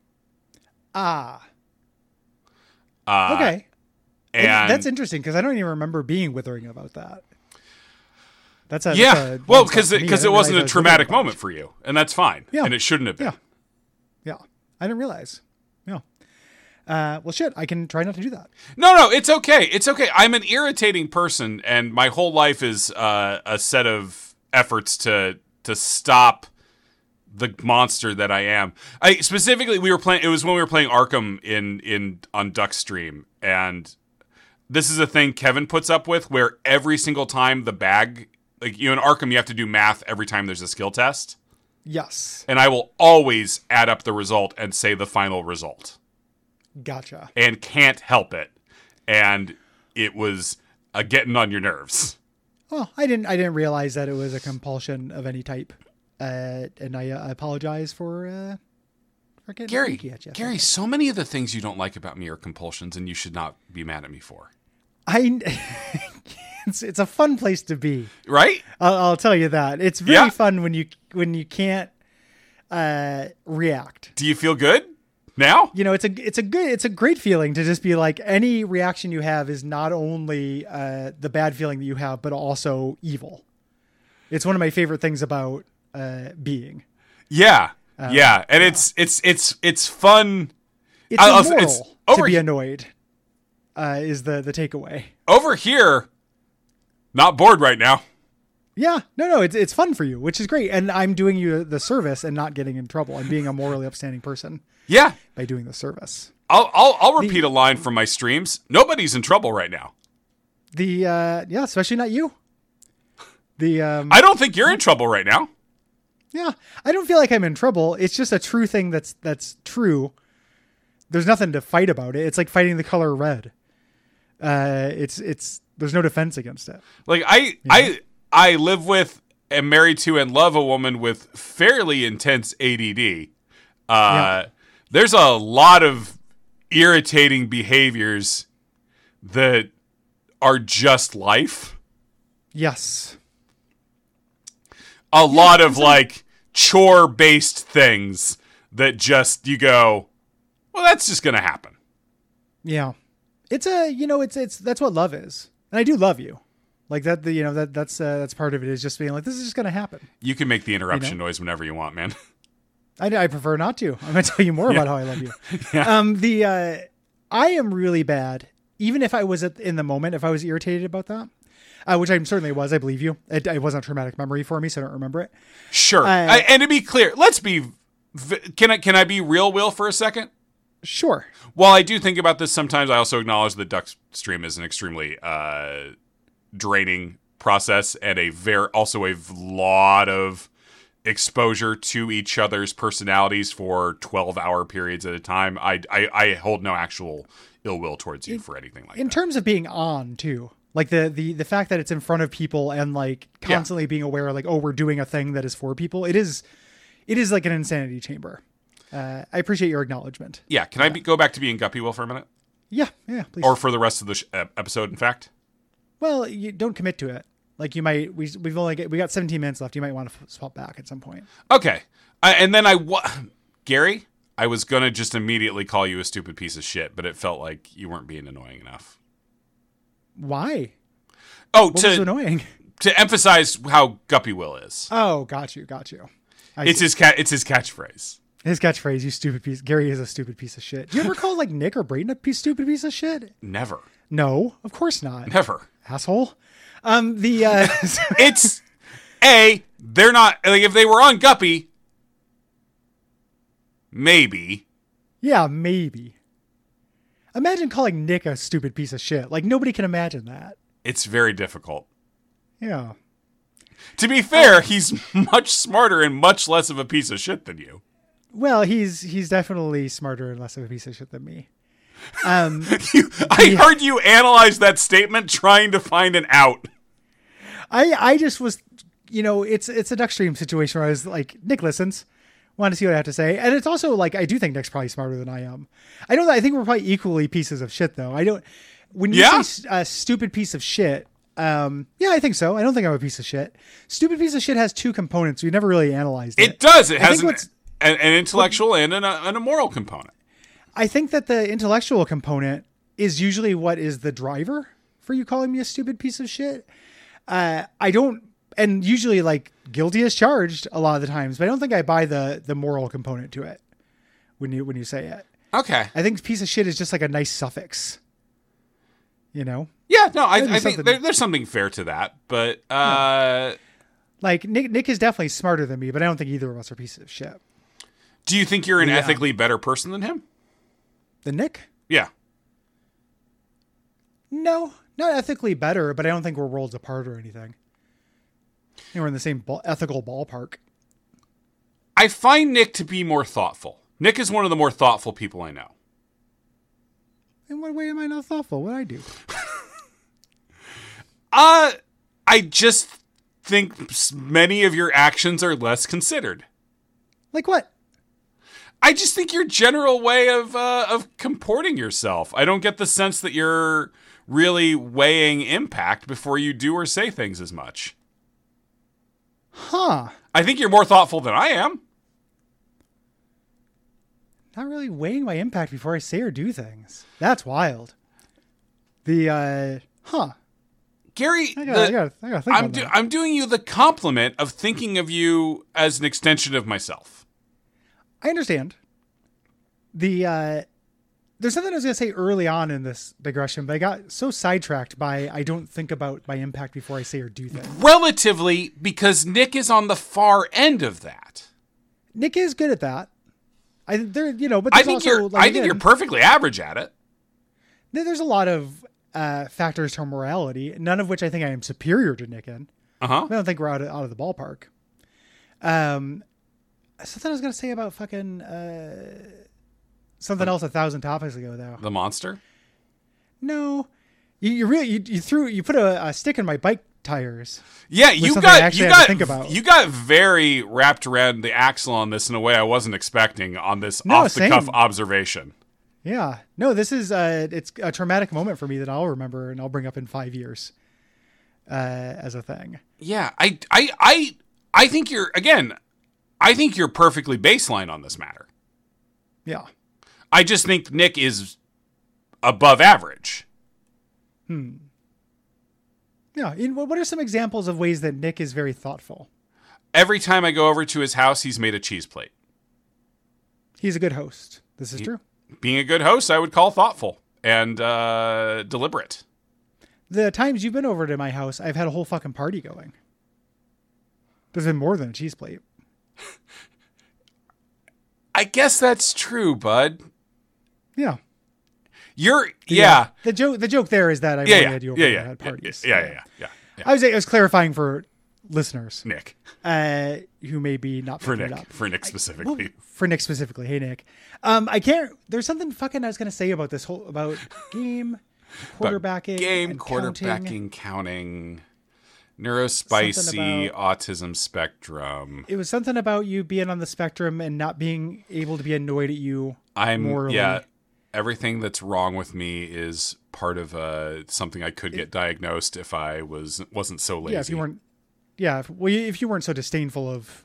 Okay. And that's interesting because I don't even remember being withering about that. Because it wasn't a traumatic moment for you, and that's fine. Yeah. And it shouldn't have been. Yeah. I didn't realize. Yeah. Well, shit. I can try not to do that. No, it's okay. It's okay. I'm an irritating person, and my whole life is a set of efforts to stop the monster that I am. Specifically, it was when we were playing Arkham on Duckstream, and this is a thing Kevin puts up with, where every single time the bag like in Arkham, you have to do math every time there's a skill test. Yes. And I will always add up the result and say the final result. Gotcha. And can't help it. And it was getting on your nerves. Well, I didn't realize that it was a compulsion of any type. And I apologize for getting freaky at you. Gary, so many of the things you don't like about me are compulsions, and you should not be mad at me for. It's a fun place to be, right? I'll tell you that. It's very fun when you can't react. Do you feel good now? You know, it's a great feeling to just be like, any reaction you have is not only the bad feeling that you have, but also evil. It's one of my favorite things about being. Yeah. Yeah, and it's fun. It's immoral to be annoyed. Is the takeaway over here? Not bored right now. Yeah, no, it's fun for you, which is great, and I'm doing you the service and not getting in trouble. I'm being a morally upstanding person. Yeah, by doing the service. I'll repeat a line from my streams. Nobody's in trouble right now. Especially not you. I don't think you're in trouble right now. Yeah, I don't feel like I'm in trouble. It's just a true thing that's true. There's nothing to fight about it. It's like fighting the color red. It's there's no defense against it. Like I live with, am married to, and love a woman with fairly intense ADD. There's a lot of irritating behaviors that are just life. Yes. A lot of like chore-based things that just you go, well, that's just going to happen. Yeah. It's that's what love is. And I do love you. Like that, that's part of it, is just being like, this is just going to happen. You can make the interruption noise whenever you want, man. I prefer not to. I'm going to tell you more about how I love you. Yeah. I am really bad. Even if I was in the moment, if I was irritated about that, which I certainly was, I believe you. It wasn't a traumatic memory for me, so I don't remember it. Sure. And to be clear, can I be real, Will, for a second? Sure. While I do think about this sometimes, I also acknowledge that Duck Stream is an extremely draining process and also a lot of exposure to each other's personalities for 12-hour periods at a time. I hold no actual ill will towards you for anything like that. In terms of being on, too. Like the fact that it's in front of people and like constantly being aware, like, oh, we're doing a thing that is for people. It is like an insanity chamber. I appreciate your acknowledgement. Yeah. Can I go back to being Guppy, Will, for a minute? Yeah, please. Or for the rest of the episode, in fact? Well, you don't commit to it. Like we got 17 minutes left. You might want to swap back at some point. Okay. Gary, I was going to just immediately call you a stupid piece of shit, but it felt like you weren't being annoying enough. Why? Oh, what was annoying? To emphasize how Guppy Will is. Oh, got you. It's his catchphrase. His catchphrase, you stupid piece. Gary is a stupid piece of shit. Do you ever call like Nick or Braden a stupid piece of shit? Never. No, of course not. Never. Asshole. It's they're not, like, if they were on Guppy, maybe. Yeah, maybe. Imagine calling Nick a stupid piece of shit. Like, nobody can imagine that. It's very difficult. Yeah. To be fair, he's much smarter and much less of a piece of shit than you. Well, he's definitely smarter and less of a piece of shit than me. I heard you analyze that statement trying to find an out. I just was, it's a Duckstream situation where I was like, Nick listens. Want to see what I have to say. And it's also like, I do think Nick's probably smarter than I am. I think we're probably equally pieces of shit, though. When you say a stupid piece of shit, I think so. I don't think I'm a piece of shit. Stupid piece of shit has two components. We never really analyzed it. It does. It has an intellectual and a moral component. I think that the intellectual component is usually what is the driver for you calling me a stupid piece of shit. And usually, like, guilty as charged a lot of the times, but I don't think I buy the moral component to it when you say it. Okay. I think piece of shit is just like a nice suffix. Yeah, no, I think there's something fair to that, but like Nick is definitely smarter than me, but I don't think either of us are pieces of shit. Do you think you're an ethically better person than him? Than Nick? Yeah. No, not ethically better, but I don't think we're worlds apart or anything. We're in the same ethical ballpark. I find Nick to be more thoughtful. Nick is one of the more thoughtful people I know. In what way am I not thoughtful? What I do? I just think many of your actions are less considered. Like what? I just think your general way of comporting yourself. I don't get the sense that you're really weighing impact before you do or say things as much. Huh. I think you're more thoughtful than I am. Not really weighing my impact before I say or do things. That's wild. The, Gary, I gotta think about that. I'm doing you the compliment of thinking of you as an extension of myself. I understand. There's something I was going to say early on in this digression, but I got so sidetracked by I don't think about my impact before I say or do things. Relatively, because Nick is on the far end of that. Nick is good at that. But I there's think also, you're. like, I think you're perfectly average at it. There's a lot of factors to morality, none of which I think I am superior to Nick in. I don't think we're out of the ballpark. Something I was going to say about fucking something else 1,000 topics ago, though. The monster? No, you put a stick in my bike tires. Yeah, you got think very wrapped around the axle on this in a way I wasn't expecting on this off the cuff observation. Yeah, no, this is it's a traumatic moment for me that I'll remember and I'll bring up in 5 years as a thing. Yeah, I think I think you're perfectly baseline on this matter. Yeah. I just think Nick is above average. Yeah. What are some examples of ways that Nick is very thoughtful? Every time I go over to his house, he's made a cheese plate. He's a good host. This is true. Being a good host, I would call thoughtful and deliberate. The times you've been over to my house, I've had a whole fucking party going. There's been more than a cheese plate. I guess that's true, bud. Yeah. The joke there is that I really had you over and had parties. Yeah. I was clarifying for listeners, Nick, who may be not for Nick specifically. For Nick specifically, hey Nick, I can't. There's something fucking I was gonna say about about game quarterbacking, counting, neurospicy, autism spectrum. It was something about you being on the spectrum and not being able to be annoyed at you. Everything that's wrong with me is part of something I could get diagnosed if I wasn't so lazy. Yeah, if you weren't. Yeah, if you weren't so disdainful of,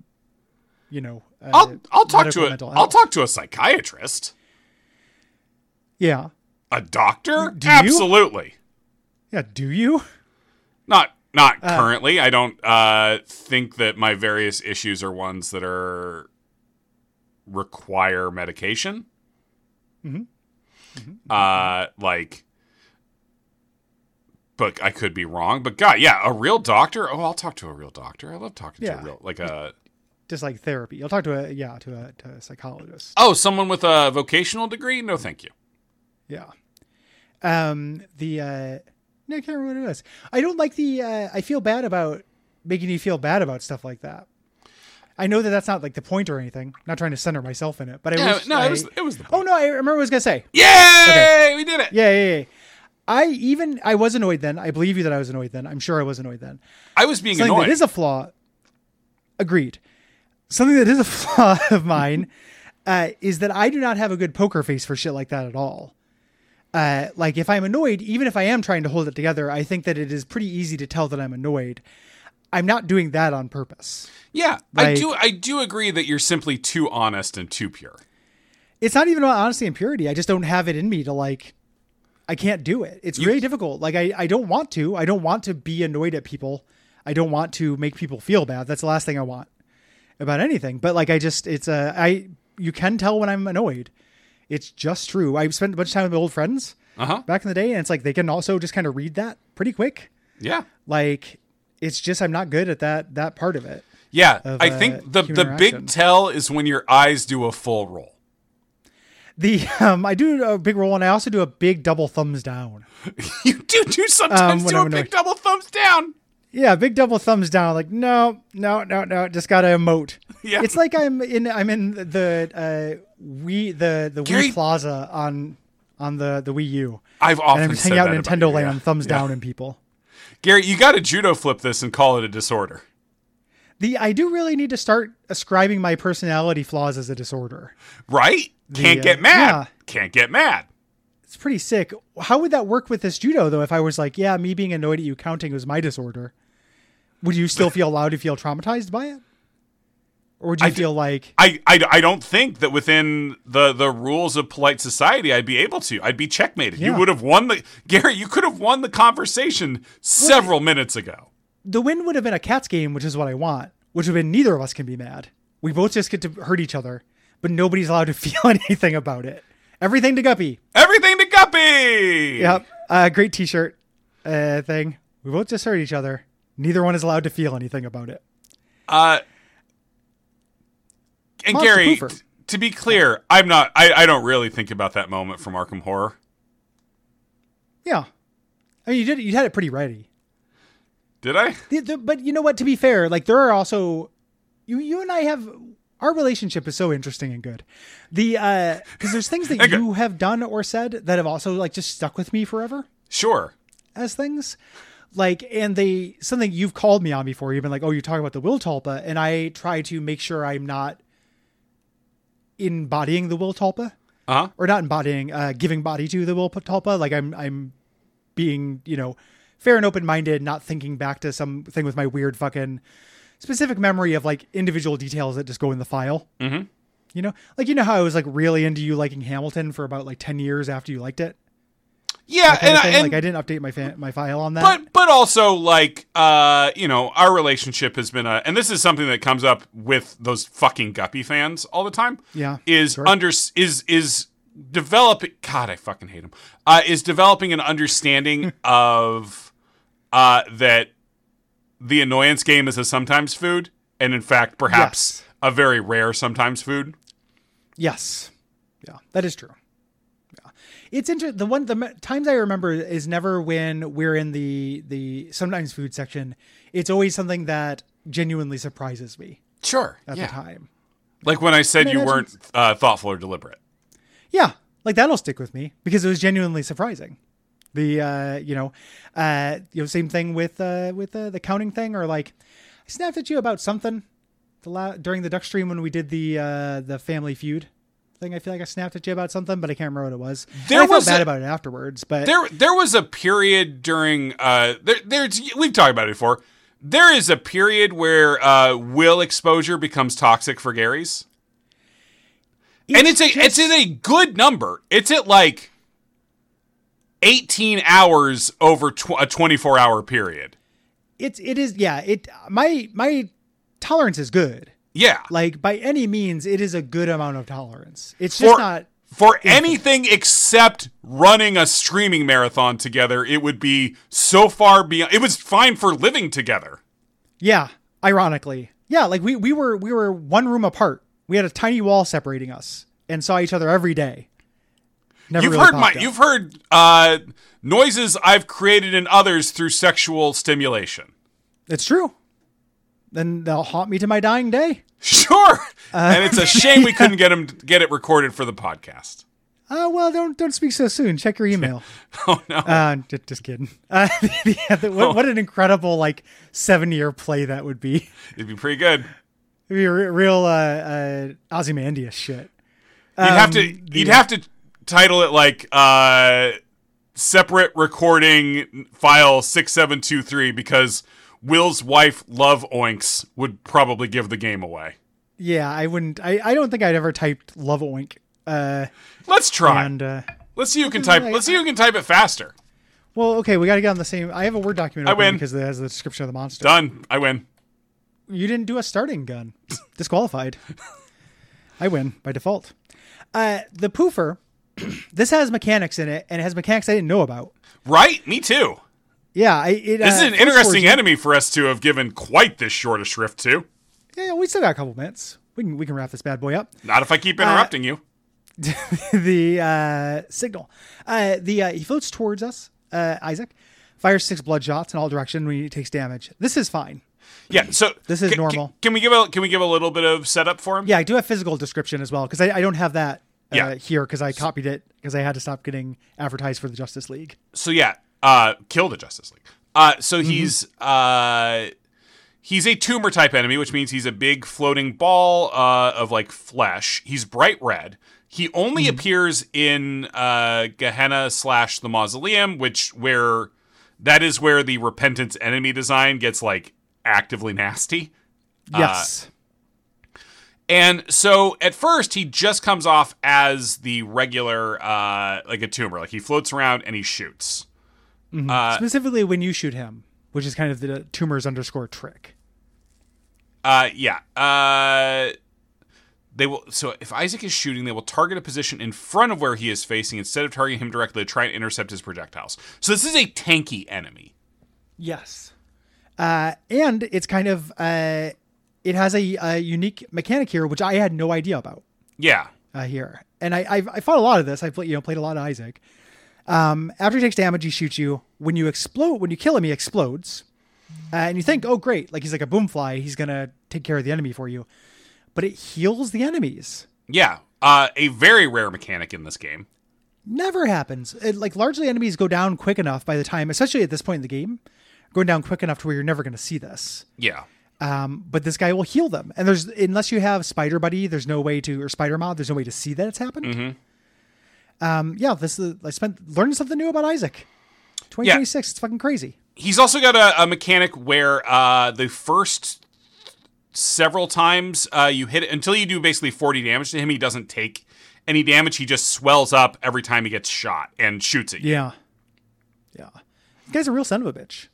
I'll talk to a psychiatrist. Yeah. A doctor? Do you? Absolutely. Yeah. Do you? Not currently. I don't think that my various issues are ones that require medication. But I could be wrong. But God, yeah, a real doctor. Oh, I'll talk to a real doctor. I love talking to a real, just like therapy. You'll talk to a psychologist. Oh, someone with a vocational degree? No, thank you. Yeah. I can't remember what it was. I don't like I feel bad about making you feel bad about stuff like that. I know that that's not like the point or anything. I'm not trying to center myself in it, but it was the point. Oh no, I remember what I was going to say. Yay! Okay. We did it. Yeah. I was annoyed then. I believe you that I was annoyed then. I'm sure I was annoyed then. I was being annoyed. That is a flaw. Agreed. Something that is a flaw of mine is that I do not have a good poker face for shit like that at all. Like if I'm annoyed, even if I am trying to hold it together, I think that it is pretty easy to tell that I'm annoyed. I'm not doing that on purpose. Yeah, I do agree that you're simply too honest and too pure. It's not even about honesty and purity. I just don't have it in me to I can't do it. It's really difficult. I don't want to. I don't want to be annoyed at people. I don't want to make people feel bad. That's the last thing I want about anything. But you can tell when I'm annoyed. It's just true. I spent a bunch of time with my old friends back in the day, and it's they can also just kind of read that pretty quick. Yeah. It's just I'm not good at that part of it. Yeah, I think the big tell is when your eyes do a full roll. I do a big roll, and I also do a big double thumbs down. You do sometimes do a big double thumbs down. Yeah, big double thumbs down. Like, no. Just gotta emote. Yeah. It's like I'm in the Gary- Wii Plaza on the Wii U. I've And often I'm just said hanging out that in about Nintendo you, Land yeah. and thumbs Yeah. down in people. Gary, you got to judo flip this and call it a disorder. I do really need to start ascribing my personality flaws as a disorder. Right? Can't get mad. yeah. Can't get mad. It's pretty sick. How would that work with this judo, though, if I was like, yeah, me being annoyed at you counting was my disorder? Would you still feel allowed to feel traumatized by it? Or would you feel like... I don't think that within the rules of polite society I'd be able to. I'd be checkmated. Yeah. You would have won Gary, you could have won the conversation several minutes ago. The win would have been a Cats game, which is what I want, which would have been neither of us can be mad. We both just get to hurt each other, but nobody's allowed to feel anything about it. Everything to Guppy. Everything to Guppy! Yep. Great t-shirt thing. We both just hurt each other. Neither one is allowed to feel anything about it. And Monster Gary, Poofer. to be clear, I don't really think about that moment from Arkham Horror. Yeah. I mean, you had it pretty ready. Did I? But you know what? To be fair, like there are also you and I have our relationship is so interesting and good. Because there's things that Okay. you have done or said that have also like just stuck with me forever Sure. as things. Like, and something you've called me on before. You've been like, oh, you're talking about the Will Talpa, and I try to make sure I'm not embodying the Will Talpa, or not embodying, giving body to the Will Talpa. Like I'm being, fair and open-minded, not thinking back to something with my weird fucking specific memory of like individual details that just go in the file. Mm-hmm. How I was like really into you liking Hamilton for about like 10 years after you liked it. Yeah, That kind of thing. and Like I didn't update my file on that. but also like our relationship has been and this is something that comes up with those fucking Guppy fans all the time. Yeah, is sure. is developing. God, I fucking hate him. Is developing an understanding of that the annoyance game is a sometimes food, and in fact, perhaps a very rare sometimes food. Yes. Yeah, that is true. Yeah. It's interesting. The times I remember is never when we're in the sometimes food section. It's always something that genuinely surprises me Sure. at the time. Like when I said you imagine- weren't thoughtful or deliberate. Yeah. Like that'll stick with me because it was genuinely surprising. The, same thing with the counting thing, or like I snapped at you about something during the Duck Stream when we did the Family Feud thing. I feel like I snapped at you about something, but I can't remember what it was. There I felt was bad about it afterwards, but There was a period during we've talked about it before. There is a period where Will exposure becomes toxic for Gary's. And it's at a good number. It's at like 18 hours over a 24-hour period. it is. Yeah. My tolerance is good. Yeah. Like by any means, it is a good amount of tolerance. It's just not. For anything except running a streaming marathon together, it would be so far beyond. It was fine for living together. Yeah, ironically. Yeah, like we were one room apart. We had a tiny wall separating us and saw each other every day. Never really popped up. You've heard noises I've created in others through sexual stimulation. It's true. Then they'll haunt me to my dying day. Sure. And it's a shame we couldn't get it recorded for the podcast. Well, don't speak so soon. Check your email. Oh no. Just kidding. What an incredible 7-year play that would be. It'd be pretty good. It'd be a real Ozymandias shit. You'd have to title it like separate recording file 6723 because Will's wife Love Oinks would probably give the game away. Yeah, I wouldn't. I don't think I'd ever typed Love Oink. Let's try. And Let's see who can type. Let's see who can type it faster. well, okay, we got to get on the same. I have a Word document I open win. because it has the description of the monster. Done. I win. You didn't do a starting gun. Disqualified. I win by default. The Poofer. This has mechanics in it, and it has mechanics I didn't know about. Right? Me too. Yeah, This is an interesting enemy for us to have given quite this short a shrift to. Yeah, we still got a couple minutes. We can wrap this bad boy up. Not if I keep interrupting you. The signal. He floats towards us, Isaac, fires 6 blood shots in all directions when he takes damage. This is fine. Yeah, so This is normal. Can we give a little bit of setup for him? Yeah, I do have physical description as well because I don't have that here because I copied it because I had to stop getting advertised for the Justice League. So yeah, kill the Justice League. So he's a tumor type enemy, which means he's a big floating ball of like flesh. He's bright red. He only appears in Gehenna / the Mausoleum, that is where the Repentance enemy design gets like actively nasty. Yes. And so at first he just comes off as the regular like a tumor. Like he floats around and he shoots. Specifically when you shoot him, which is kind of the tumors _ trick. They will. So if Isaac is shooting, they will target a position in front of where he is facing instead of targeting him directly to try and intercept his projectiles. So this is a tanky enemy. Yes. And it's kind of it has a unique mechanic here, which I had no idea about. Yeah. Here, and I fought a lot of this. I played a lot of Isaac. After he takes damage, he shoots you. When you kill him, he explodes. And you think, oh, great. Like he's like a boomfly. He's going to take care of the enemy for you. But it heals the enemies. Yeah. A very rare mechanic in this game. Never happens. Largely enemies go down quick enough by the time, especially at this point in the game, going down quick enough to where you're never going to see this. Yeah. But this guy will heal them. And unless you have Spider Buddy, there's no way to, or Spider Mod, there's no way to see that it's happened. I spent learning something new about Isaac. 2026, It's fucking crazy. He's also got a mechanic where the first several times you hit it, until you do basically 40 damage to him, he doesn't take any damage. He just swells up every time he gets shot and shoots at you. Yeah. Yeah. This guy's a real son of a bitch.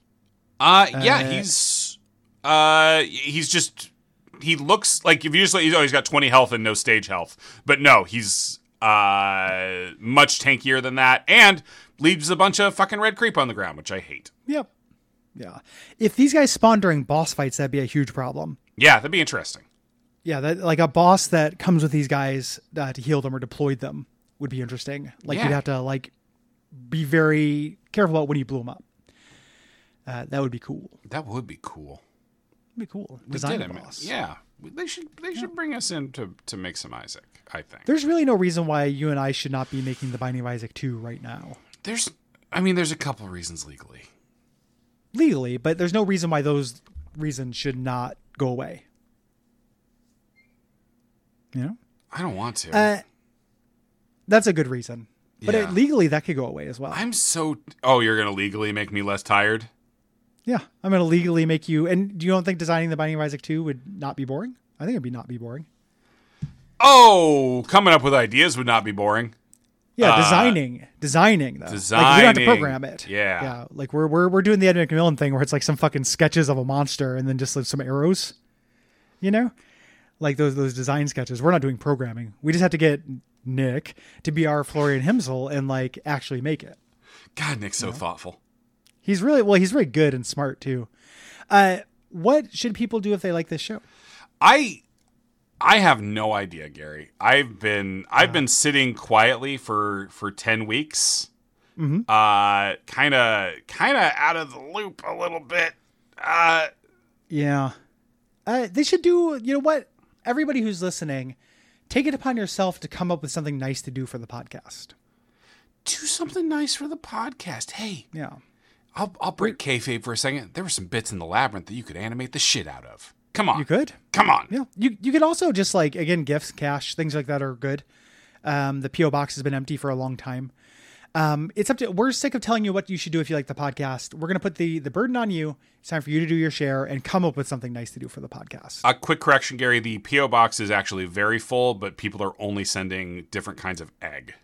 He looks like, if you just he's got 20 health and no stage health. But no, he's much tankier than that and leaves a bunch of fucking red creep on the ground, which I hate. Yep. Yeah. If these guys spawn during boss fights, that'd be a huge problem. Yeah, that'd be interesting. Yeah, that like a boss that comes with these guys to heal them or deployed them would be interesting. Like you'd have to be very careful about when you blew them up. That would be cool. That would be cool. It'd be cool. Design a boss. Yeah. They should bring us in to make some Isaac, I think. There's really no reason why you and I should not be making the Binding of Isaac 2 right now. There's a couple reasons legally, but there's no reason why those reasons should not go away. You know? I don't want to. That's a good reason. But legally, that could go away as well. You're going to legally make me less tired? Yeah, I'm going to legally make you... And you don't think designing the Binding of Isaac 2 would not be boring? I think it'd not be boring. Oh, coming up with ideas would not be boring. Yeah, designing though. Like, you don't have to program it. Yeah. Like we're doing the Ed McMillan thing where it's like some fucking sketches of a monster and then just like some arrows. You know, like those design sketches. We're not doing programming. We just have to get Nick to be our Florian Himsel and like actually make it. God, Nick's so thoughtful. He's really good and smart too. What should people do if they like this show? I have no idea, Gary. I've been sitting quietly for 10 weeks. Mm-hmm. Kind of out of the loop a little bit. Yeah. They should do, you know what? Everybody who's listening, take it upon yourself to come up with something nice to do for the podcast. Do something nice for the podcast. Hey. Yeah. I'll break kayfabe for a second. There were some bits in the labyrinth that you could animate the shit out of. Come on. You could? Come on. Yeah. You could also just like, again, gifts, cash, things like that are good. The P.O. box has been empty for a long time. It's up to, we're sick of telling you what you should do if you like the podcast. We're going to put the burden on you. It's time for you to do your share and come up with something nice to do for the podcast. A quick correction, Gary. The P.O. box is actually very full, but people are only sending different kinds of egg.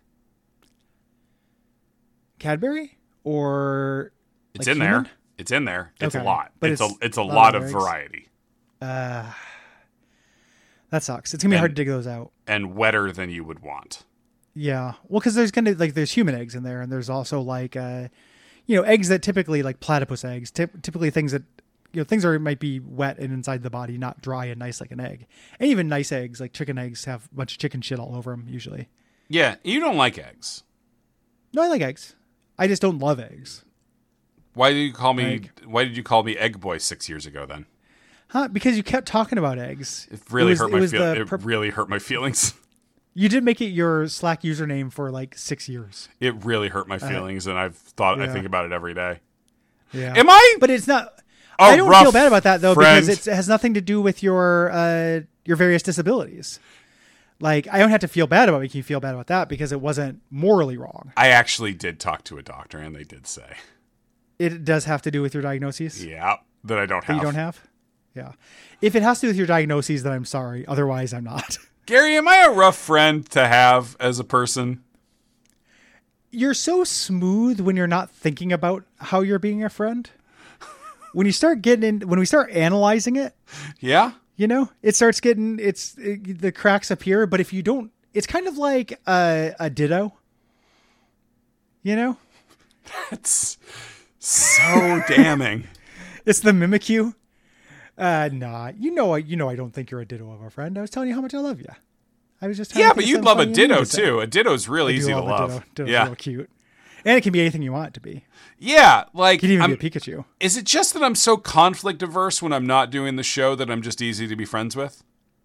Cadbury or it's in human? there. It's in there. It's okay. a lot. But it's a lot of variety. That sucks. It's gonna be hard to dig those out. And wetter than you would want. Yeah. Well, because there's human eggs in there, and there's also eggs that typically like platypus eggs, typically things that things might be wet and inside the body, not dry and nice like an egg. And even nice eggs, like chicken eggs, have a bunch of chicken shit all over them usually. Yeah, you don't like eggs. No, I like eggs. I just don't love eggs. Why did you call me Egg Boy 6 years ago then? Huh? Because you kept talking about eggs. It really hurt my the It really hurt my feelings. You did make it your Slack username for like 6 years. It really hurt my feelings, and I think about it every day. Yeah. Am I? But it's not. A I don't rough feel bad about that though, friend? because it has nothing to do with your various disabilities. Like, I don't have to feel bad about making you feel bad about that because it wasn't morally wrong. I actually did talk to a doctor, and they did say It does have to do with your diagnoses. yeah, that I don't have. That you don't have. Yeah. If it has to do with your diagnoses, then I'm sorry. Otherwise, I'm not. Gary, am I a rough friend to have as a person? You're so smooth when you're not thinking about how you're being a friend. When we start analyzing it, Yeah. you know, it starts getting, the cracks appear. But if you don't, it's kind of like a ditto, you know? That's so damning. It's the Mimikyu. Nah, you know, I don't think you're a ditto of a friend. I was telling you how much I love you. I was just Yeah, but you'd love a ditto too. A ditto's real I do easy to love. A ditto's Yeah. real cute. And it can be anything you want it to be. Yeah, like It can even be a Pikachu. is it just that I'm so conflict averse when I'm not doing the show that I'm just easy to be friends with?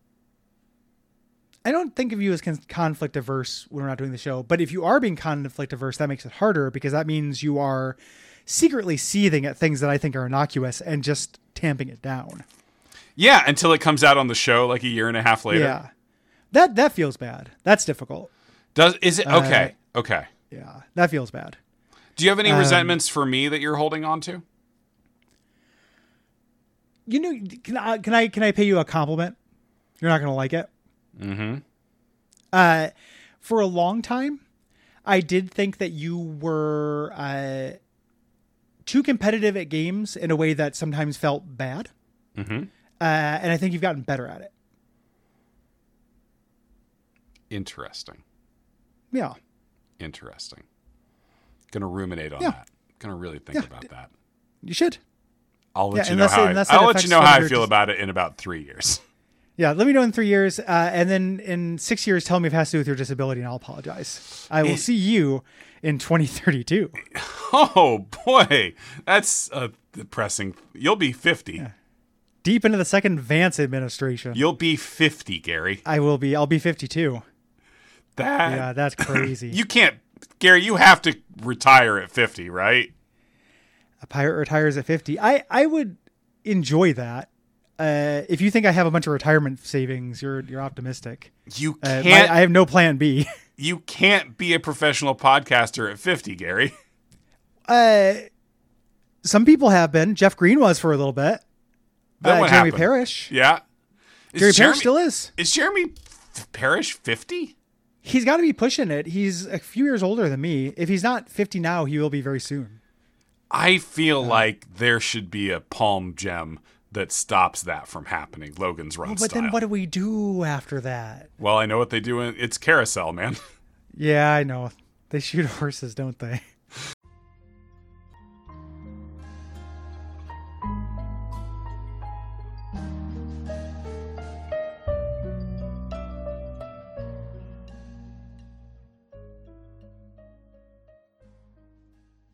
I don't think of you as conflict averse when we're not doing the show, but if you are being conflict averse, that makes it harder because that means you are secretly seething at things that I think are innocuous and just tamping it down. Yeah, until it comes out on the show like a year and a half later. Yeah. That feels bad. That's difficult. Is it okay? Okay. Yeah, that feels bad. Do you have any resentments for me that you're holding on to? You know, can I pay you a compliment? You're not going to like it. Mm-hmm. For a long time, I did think that you were too competitive at games in a way that sometimes felt bad. Mm-hmm. And I think you've gotten better at it. Interesting. Yeah. Interesting. Gonna ruminate on Yeah. that. Gonna really think about that. You should. I'll let Yeah, you know unless how it I'll let affects you know how I whether feel it's- about it in about 3 years. Yeah, let me know in 3 years. And then in 6 years, tell me if it has to do with your disability and I'll apologize. I will see you in 2032. Oh boy, that's depressing. You'll be 50. Yeah. Deep into the second Vance administration. You'll be 50, Gary. I'll be 52. That Yeah, that's crazy. you can't, Gary. You have to retire at 50, right? A pirate retires at 50. I would enjoy that. If you think I have a bunch of retirement savings, you're optimistic. You I can't. have no plan B. You can't be a professional podcaster at 50, Gary. Some people have been. Jeff Green was for a little bit. Then what Jeremy happened? Parrish. Yeah. Jeremy Parrish still is. Is Jeremy Parrish 50? He's got to be pushing it. He's a few years older than me. If he's not 50 now, he will be very soon. I feel like there should be a palm gem that stops that from happening. Logan's Run But style. then what do we do after that? Well, I know what they do. It's carousel, man. Yeah, I know. They shoot horses, don't they?